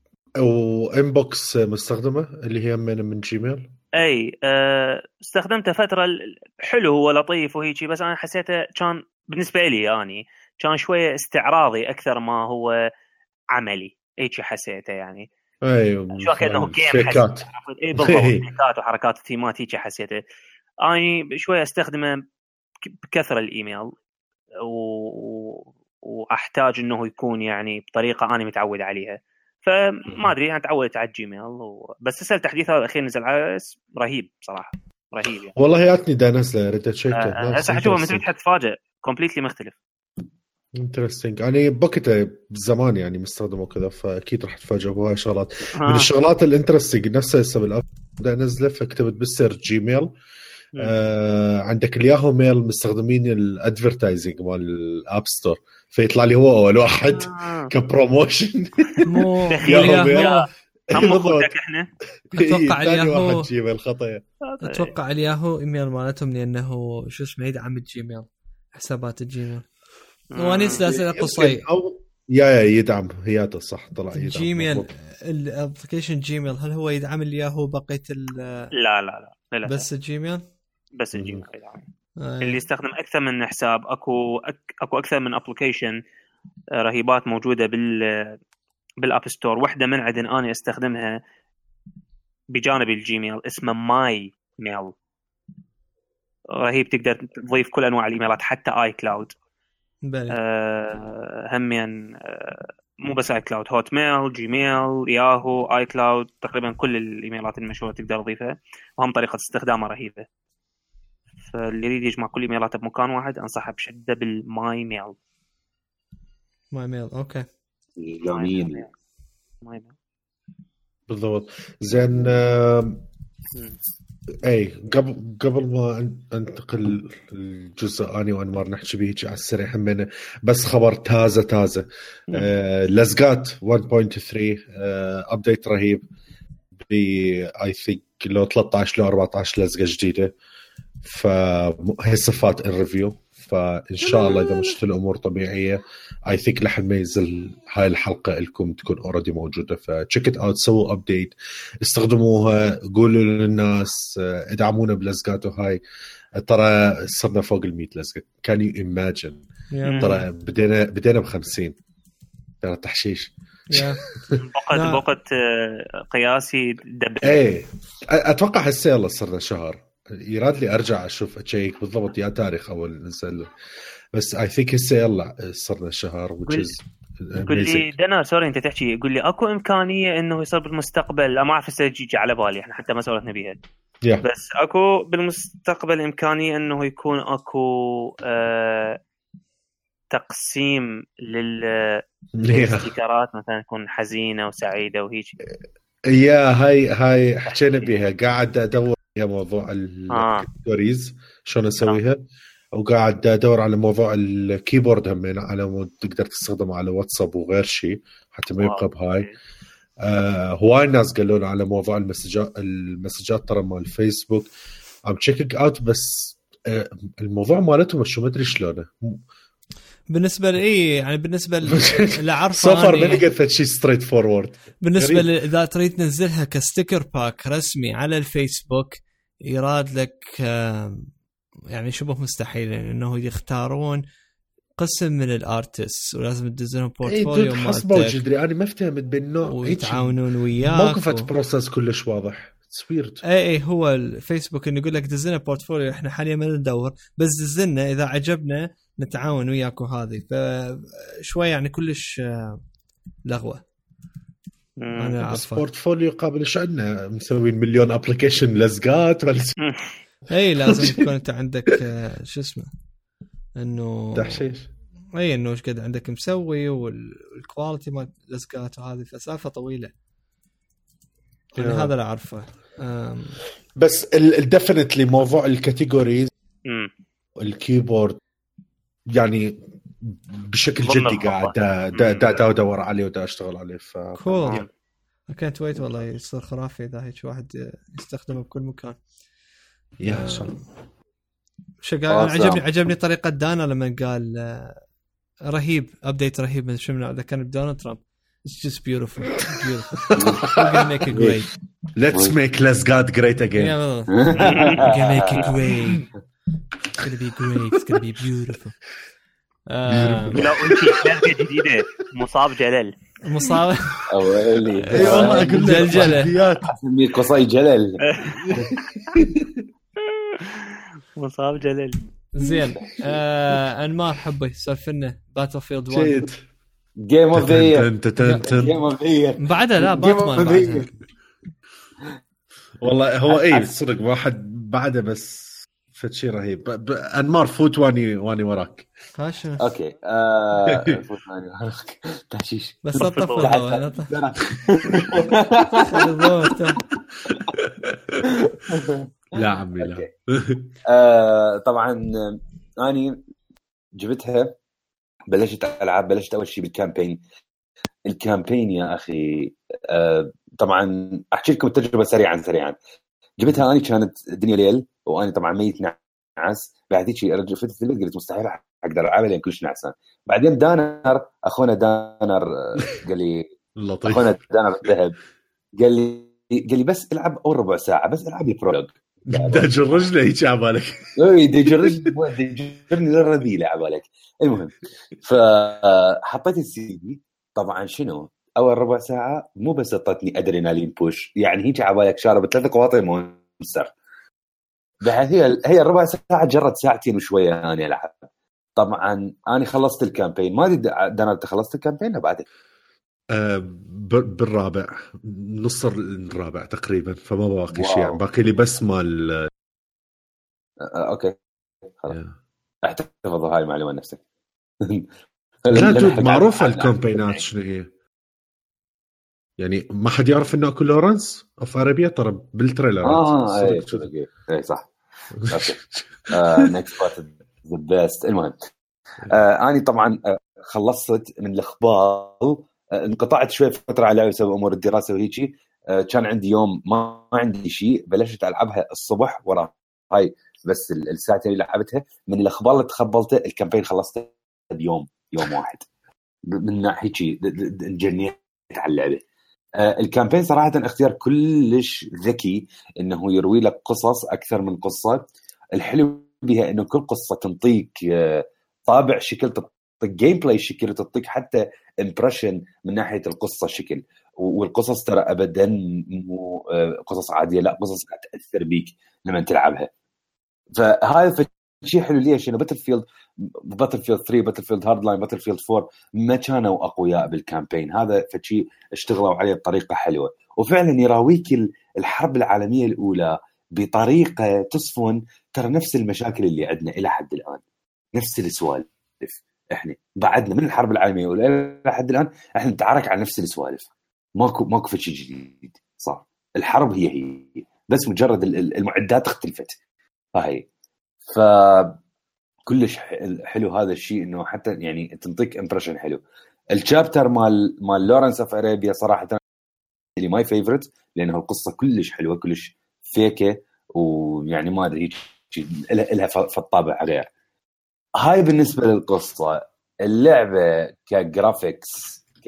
وانبوكس مستخدمه اللي هي من من جيميل. اي أه استخدمته فتره حلو ولطيف وهيجي، بس انا حسيته كان بالنسبه لي يعني كان شويه استعراضي اكثر ما هو عملي. هيك حسيته يعني ايوه شو كانه جيم حسيت. اي بالضبط فيكات وحركات ثيمات هيك حسيته. اني شويه استخدمه بكثره الايميل و... واحتاج انه يكون يعني بطريقه انا متعود عليها. فما ادري انا تعودت على الجيميل و... بس لسه التحديث هذا الاخير نزل على رهيب صراحه رهيب يعني. والله ياتني دا نزله ردت شيكه هسه آه حشوفه مثل حتتفاجئ كومبليتلي مختلف. انترستينج. يعني بوقته بزمان يعني مستخدمه كذا، فاكيد راح تفاجئوا بهاي شغلات. آه. من الشغلات الانترستينج نفسها هسه بالاب دا نزله، فكتبت بالسيرش جيميل آه عندك الياهو ميل مستخدمين الادفيرتايزنج مال الاب ستور، فيطلع لي هو اول واحد آه. كبروموشن. مو ياهو ميل هم خدك احنا اتوقع الياهو جيميل خطيه. اتوقع الياهو ايميل مالتهم لانه شو اسمه يدعم الجيميل حسابات الجيميل. وانا اساسا قصي او يا يا يدعم هي صح طلع يدعم جيميل الابلكيشن جيميل. هل هو يدعم الياهو بقيه ال لا لا لا, لا. بس الجيميل بس الجيميل يدعم. آه. اللي يستخدم اكثر من حساب اكو أك... اكو اكثر من ابلكيشن رهيبات موجوده بال بالاب ستور. واحده من عندن انا استخدمها بجانب الجيميل اسمه ماي ميل، رهيب. تقدر تضيف كل انواع الايميلات حتى اي كلاود. آه همين آه مو بس اي كلاود، هوت ميل، جيميل، ياهو، اي كلاود، تقريبا كل الايميلات المشهوره تقدر تضيفها، وهم طريقه استخدامها رهيبه. فاللي يريد يجمع كل ايميلاته بمكان واحد انصحه بشده بالماي ميل. ماي ميل اوكي جميل. ماي ميل بالضبط. زين آه اي قبل قبل ما انتقل الجزء اني وانمار نحكي به على السريع همنا بس خبر تازه تازه آه لزقات واحد نقطة ثلاثة آه ابديت رهيب ب اي ثينك لو ثلاثة عشر لو أربعة عشر لزقه جديده، فهي صفات الريفيو. فإن شاء الله إذا مشت الأمور طبيعية I think لح ننزل هاي الحلقة لكم تكون already موجودة. فcheck it out، سووا update، استخدموها، قولوا للناس، ادعمونا بلزقاته هاي. ترى صرنا فوق المية لزقة. can you imagine؟ ترى بدينا بدينا بخمسين. ترى تحشيش. بقت بقت قياسي دب. ايه اتوقع هسه يلا صرنا شهر. يراد لي ارجع اشوف اشيك بالضبط يا تاريخ اول نزل، بس اي ثينك هسه يلا صرنا شهر. وجز قول لي دنا سوري انت تحكي، يقول لي اكو امكانيه انه يصير بالمستقبل، ما اعرف هسه يجي على بالي احنا حتى ما سولفنا بيها yeah. بس اكو بالمستقبل امكانيه انه يكون اكو آه تقسيم للستيكرات مثلا تكون حزينه وسعيده وهيك. يا هاي هاي حكينا بيها، قاعد ادور يا موضوع الكاتيجوريز آه. شلون اسويها آه. وقاعد ادور على موضوع الكيبورد همين على مود تقدر تستخدمه على واتساب وغير شيء حتى ما يبقى بهاي. آه هواي الناس قالوا لنا على موضوع المسجات المسجات ترى مال الفيسبوك ام تشيك اوت، بس آه الموضوع مالتهم شو ما ادري شلونه بالنسبه لي يعني بالنسبه لعرفه صفر ما لقيت شيء ستريت فورورد. بالنسبه اذا تريد تنزلها كستيكر باك رسمي على الفيسبوك يراد لك يعني شبه مستحيل انه يختارون قسم من الارتست ولازم تدزلهم بورتفوليو مالتك. حسب وجدري انا ما افتهمت بالنوع ويتعاونون وياك موقفة و... بروسس كلش واضح سويرد. اي اي هو الفيسبوك انه يقول لك دزنا بورتفوليو احنا حاليا ما ندور بس دزنا اذا عجبنا نتعاون وياكم هذه فشوي يعني كلش لغوه. انا بس بورتفوليو قابل ايش عندنا مسوين مليون ابلكيشن لزقات ولا اي لازم تكون انت عندك شو اسمه انه تحشيش اي انه ايش قد عندك مسوي والكواليتي مال لزقات وهذه فسالفه طويله يعني هذا اللي اعرفه. بس الديفينتلي موضوع الكاتيجوريز الكيبورد يعني بشكل جدي قاعد دا دا دا, دا ادور عليه ودا اشتغل عليه ف كول كانت ويت والله يصير خرافي اذا هيك واحد يستخدمه بكل مكان. يا سلام شو قال عجبني عجبني طريقه دانا لما قال رهيب ابديت رهيب من شمنا اذا كان بدونالد ترامب. It's just beautiful. Beautiful. We're going to make it great. Let's make Lesgard great again. Yeah, well, we're going to make it great. It's going to be great. It's going to be beautiful. لا أنتي لازقة جديدة مصاب جلال. مصاب. أولي. أي والله أقول لك جلال. أسميه قصي جلال. مصاب جلال. زين. أنمار حبي سولفنا Battlefield one. جيد. جيم اوف ذا يير جيم اوف ذا يير بعدها لا باتمان بعدها. والله هو اي صدق واحد بعده بس فشي رهيب. انمار فوت واني واني وراك خاش اوكي آه فوت واني وراك تحشيش بس طفل لا عمي لا آه طبعا اني جبتها بلشت ألعب بلشت أول شيء بالكامبين. الكامبين يا أخي آه طبعا أحكي لكم التجربة سريعا سريعا. جبتها أنا كانت الدنيا ليل وأنا طبعا ميت نعس. بعد هيك رجعت فتت البيت قلت مستحيل أقدر ألعب لأن كلش نعسان. بعدين دانر أخونا دانر قال لي أخونا دانر الذهب قال لي قال لي بس العب أول ربع ساعة بس العب البرولوج. دج الرجل هيك عبالك اي دج الرجل دجرني للرذيله عبالك. المهم فحطيت السي دي طبعا شنو اول ربع ساعه مو بس اعطتني ادرينالين بوش يعني هيك عبالك شارب ثلاث قواطع مونستر. بعد هي هي الربع ساعه جرت ساعتين وشويه انا العب. طبعا انا خلصت الكامبين ما ادري دانا انت خلصت الكامبين بعد أه بالرابع نص الرابع تقريبا فما باقي شيء يعني باقي لي بس مال أه اوكي خلاص احتفظوا هاي المعلومه نفسك. لا دود معروفه الكامبينات شنو هي يعني ما حد يعرف انه اكو لورنس اوف عربيه ترى بالتريلر اه اي اي صح اوكي نكست بارت ذا بيست. المهم آه اني طبعا خلصت من الاخبار انقطعت شوي فتره على بسبب امور الدراسه وهيجي. آه كان عندي يوم ما عندي شيء بلشت العبها الصبح ورا هاي بس الساعتين اللي لعبتها من الاخبار اللي تخبلته الكامبين خلصته بيوم يوم واحد من ناحيه شيء انجنيت على اللعبه. آه الكامبين صراحه اختيار كلش ذكي انه يروي لك قصص اكثر من قصه. الحلو بها انه كل قصه تنطيك آه طابع شكل تعطيك جيم بلاي شكل تعطيك حتى امبريشن من ناحيه القصه شكل. والقصص ترى ابدا مو آه قصص عاديه لا قصص قاعده تاثر بيك لما تلعبها. فهذا شيء حلو ليش انه باتل فيلد باتل فيلد ثري باتل فيلد هارد لاين باتل فيلد فور ما كانوا اقوياء بالكامبين. هذا فشيء اشتغلوا عليه بطريقه حلوه وفعلا يراويك الحرب العالميه الاولى بطريقه تصفن ترى نفس المشاكل اللي عندنا الى حد الان نفس السوالف. احنا بعدنا من الحرب العالميه الاولى الى حد الان احنا نتعارك على نفس السوالف. ماكو ماكو شيء جديد صار. الحرب هي هي بس مجرد المعدات اختلفت هاي. ف كلش حلو هذا الشيء انه حتى يعني تنطيك امبريشن حلو. الشابتر مال مال لورنس اوف ارابيا صراحه اللي ماي فيفورت لانه القصه كلش حلوه كلش فيكه ويعني ما ادري لها في الطابع غير. هاي بالنسبه للقصه. اللعبه كجرافيكس ك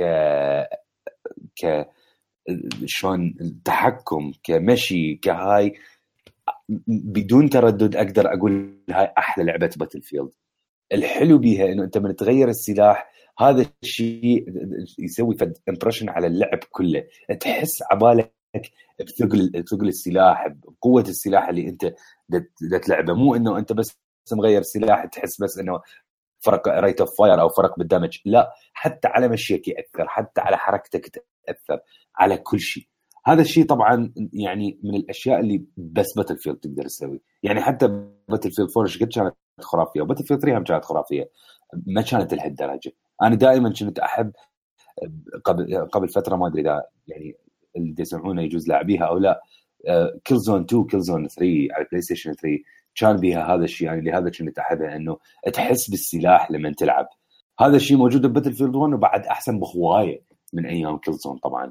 ك شلون التحكم كمشي كهاي بدون تردد اقدر اقول هاي احلى لعبه باتل فيلد. الحلو بيها انه انت من تغير السلاح هذا الشيء يسوي فد امبريشن على اللعب كله. تحس عبالك بثقل بثقل السلاح، بقوه السلاح اللي انت بدك تلعبه. مو انه انت بس مغير سلاح تحس بس انه فرق ريت اوف فاير او فرق بالدمج، لا، حتى على مشيك ياثر، حتى على حركتك تاثر، على كل شيء. هذا الشيء طبعا يعني من الاشياء اللي بس باتل فيلد تقدر تسوي. يعني حتى باتل فيلد فور قد كانت خرافيه، وباتل فيلد ثري هم كانت خرافيه، ما كانت لهالدرجه. انا دائما كنت احب قبل قبل فتره، ما ادري اذا يعني اللي يسمعونه يجوز لاعبيها او لا، كيل زون تو كيل زون ثري على بلاي ستيشن ثري كان بها هذا الشيء. يعني لهذا كنت احبه، انه تحس بالسلاح لما تلعب. هذا الشيء موجود بباتل فيلد ون، وبعد احسن بهوايه من ايام كيل زون طبعا.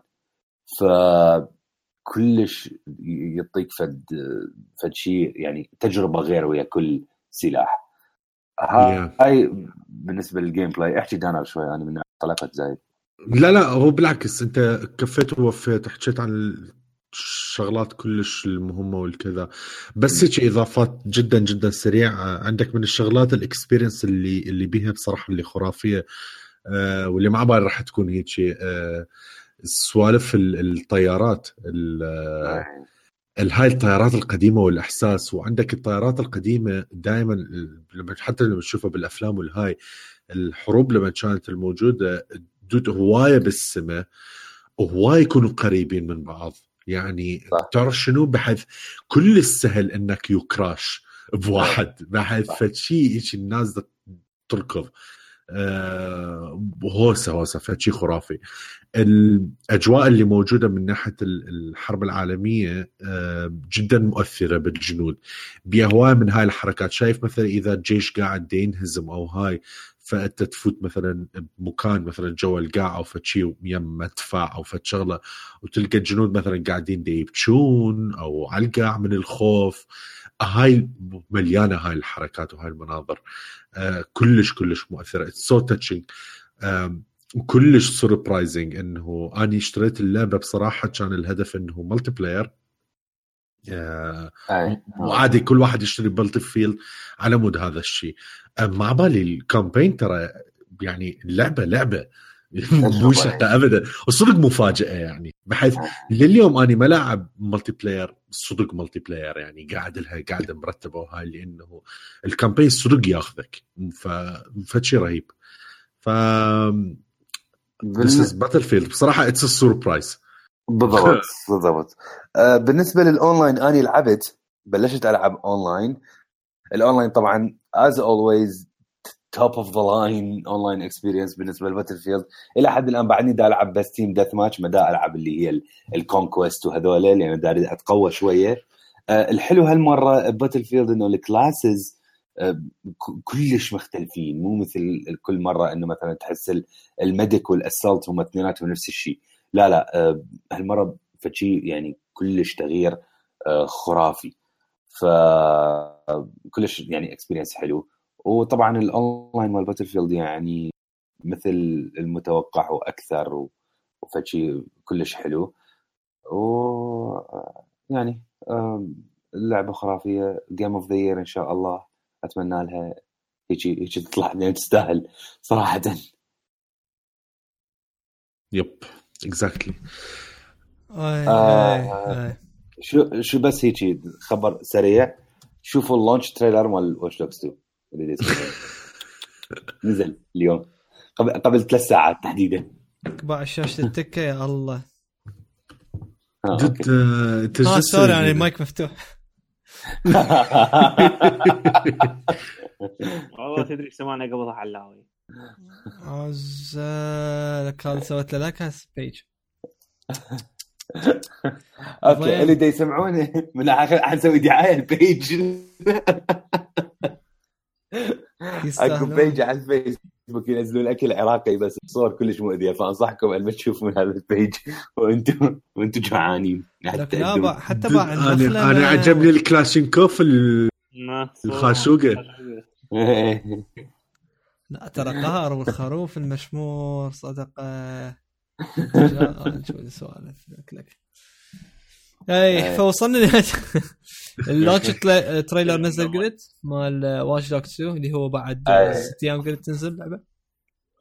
فكلش يعطيك فد فد شيء يعني تجربه غير ويا كل سلاح. هاي yeah. بالنسبه للجيم بلاي. احكي دانا شوي، انا من طلقت زايد. لا لا هو بالعكس، انت كفيت ووفيت، حكيت عن الشغلات كلش المهمه والكذا. بس هيك اضافات جدا جدا سريعه. عندك من الشغلات الاكسبيرينس اللي اللي بيها بصراحه اللي خرافيه، آه واللي مع بالي راح تكون هيك آه سوالف الطيارات، الهاي الطيارات القديمه والاحساس. وعندك الطيارات القديمه دائما لما حتى لما تشوفها بالافلام والهاي الحروب لما كانت الموجوده دود هوايه بالسماء، وهوايه يكونوا قريبين من بعض. يعني صح. تعرف شنو، بحيث كل السهل انك يكراش بواحد، بحيث فشي ايش الناس تركض أه هوسه هوسه فشي خرافي. الأجواء اللي موجودة من ناحية الحرب العالمية جدا مؤثرة بالجنود، بيهواية من هاي الحركات. شايف مثلا إذا الجيش قاعد ينهزم أو هاي، فأنت تفوت مثلا بمكان مثلا جوا القاع أو فتشي يم مدفع أو فتشغلة، وتلقى الجنود مثلا قاعدين يبكون أو على القاع من الخوف. هاي مليانة هاي الحركات وهاي المناظر كلش كلش مؤثرة. It's so touching وكلش سوربرايزنج. انه انا اشتريت اللعبه بصراحه كان الهدف انه ملتي بلاير، وعادي كل واحد يشتري باتل فيلد على مود هذا الشيء. مع بالي الكامبين ترى يعني اللعبه لعبه مو شقه ابدا، وصدق مفاجاه. يعني بحيث لليوم اني ما لاعب ملتي بلاير صدق ملتي بلاير، يعني قاعد لها قاعده مرتبه وهاي، لانه الكامبين صدق ياخذك، فشي رهيب. ف This is Battlefield بصراحة it's a surprise. بالضبط بالضبط. آه بالنسبة للأونلاين، أنا لعبت بلشت ألعب أونلاين. الأونلاين طبعا as always top of the line online experience بالنسبة لباتلفيلد. إلى حد الآن بعدني دا ألعب بس تيم ديث ماتش، ما دا ألعب اللي هي الكونكوست وهذول، يعني دا أتقوى شوية. آه الحلو هالمرة باتلفيلد إنه الكلاسز كلش مختلفين، مو مثل كل مرة إنه مثلا تحس الميديك والأسالت هم اثنيناتهم نفس الشيء. لا لا هالمرة فشي يعني كلش تغيير خرافي، فكلش يعني اكسبيرينس حلو. وطبعا الأونلاين مال باتلفيلد يعني مثل المتوقع وأكثر، وفشي كلش حلو. ويعني اللعبة خرافية. Game of the Year إن شاء الله، أتمنى لها هيك هيك تطلع لأن تستاهل صراحة. يب exactly. آه شو شو بس هيك خبر سريع، شوفوا اللونش تريلر مال واتش دوغز تو اللي نزل اليوم قبل قبل ثلاث ساعات تحديدا. كبع شاشة التكة يا الله. جد اه سوري يعني المايك مفتوح. والله تدري سمعنا قبلها علاوي عزالك هذا سويت له لاكاس بيج. اوكي اللي دا يسمعوني من حنسوي دعاية البيج. اكو بيج على الفيسبوك ينزلون الاكل العراقي بس صور كلش مؤذية، فانصحكم ان ما تشوفوا من هذا البيج وانتم وانتم جوعانين. حتى باع انا انا عجبني الكلاشينكوف الخاشوقة. لا ترى قهر، والخروف المشمور صدقه. شو السوالف لك اي. فوصلنا لهذا اللونش تريلر نزل قلت مال واتش دوغز تو اللي هو بعد ست ايام قلت تنزل لعبه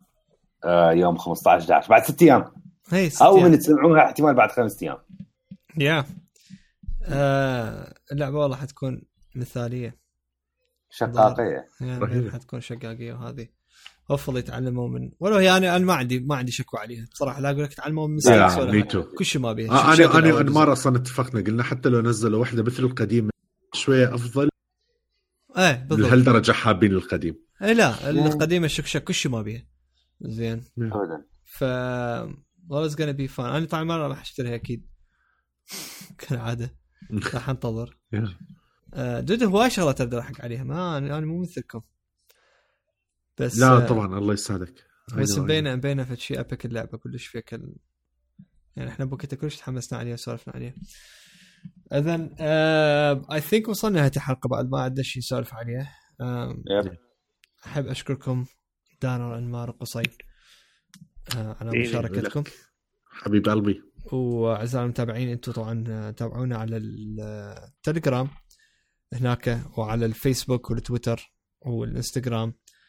آه يوم خمسة عشر احد عشر بعد ست ايام، او من تسمعوها احتمال بعد خمس ايام. يا آه اللعبه والله حتكون مثاليه شقاقيه يعني حتكون شقاقيه وهذه افضل يتعلموا من ولو يعني انا ما عندي ما عندي شكوى عليها بصراحه لا اقول لك تعلموا من سايكس ولا كل شيء ما بيه آه انا انا انمار اصلا اتفقنا قلنا حتى لو نزلوا واحده مثل القديم شويه افضل ايه بالضبط لهالدرجه حابين القديم ايه لا القديم الشكشك كل شيء ما بيه زين ابدا ف والله it's gonna be fun انا طبعا ما راح اشتريها اكيد كالعاده راح انتظر آه جد هواي شغلات اقدر احق عليها ما انا مو مثلكم بس لا طبعا الله يسعدك بس مبينه مبينه في شيء ابيك اللعبه كلش فيها كل يعني احنا بوقتها كلش تحمسنا عليها وسولفنا عليها اذن اي ثينك وصلنا لهذه الحلقه بعد ما عندنا شيء نسولف عليه احب اشكركم دانر انمار قصي على مشاركتكم حبيب قلبي واعزائي المتابعين انتم طبعا تابعونا على التليجرام هناك وعلى الفيسبوك والتويتر والانستغرام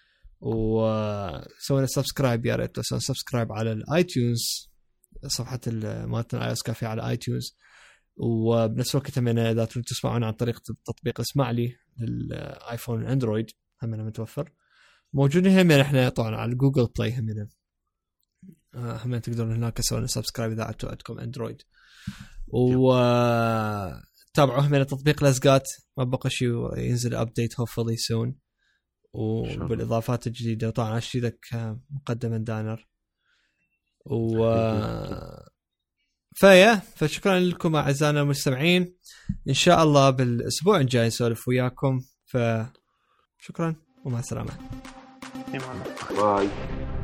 وسوينا سبسكرايب يا ريت تسوون سبسكرايب على الايتونز صفحه مالتنا اي اس كافي على ايتونز وبنفس الوقت هم اذا تريدون تسمعون عن طريق تطبيق اسمع لي للايفون واندرويد هم متوفر موجودين هم احنا طبعا على جوجل بلاي هم هم تقدرون هناك تسوون سبسكرايب اذا عندكم اندرويد وتابعوا هم تطبيق لزقات ما بقى شيء ينزل ابديت هوفلي سون وبالاضافات الجديده طبعا اشيدك مقدما دانر و فيا فشكرا لكم اعزائنا المستمعين ان شاء الله بالاسبوع الجاي نسولف وياكم فشكرا ومع السلامه باي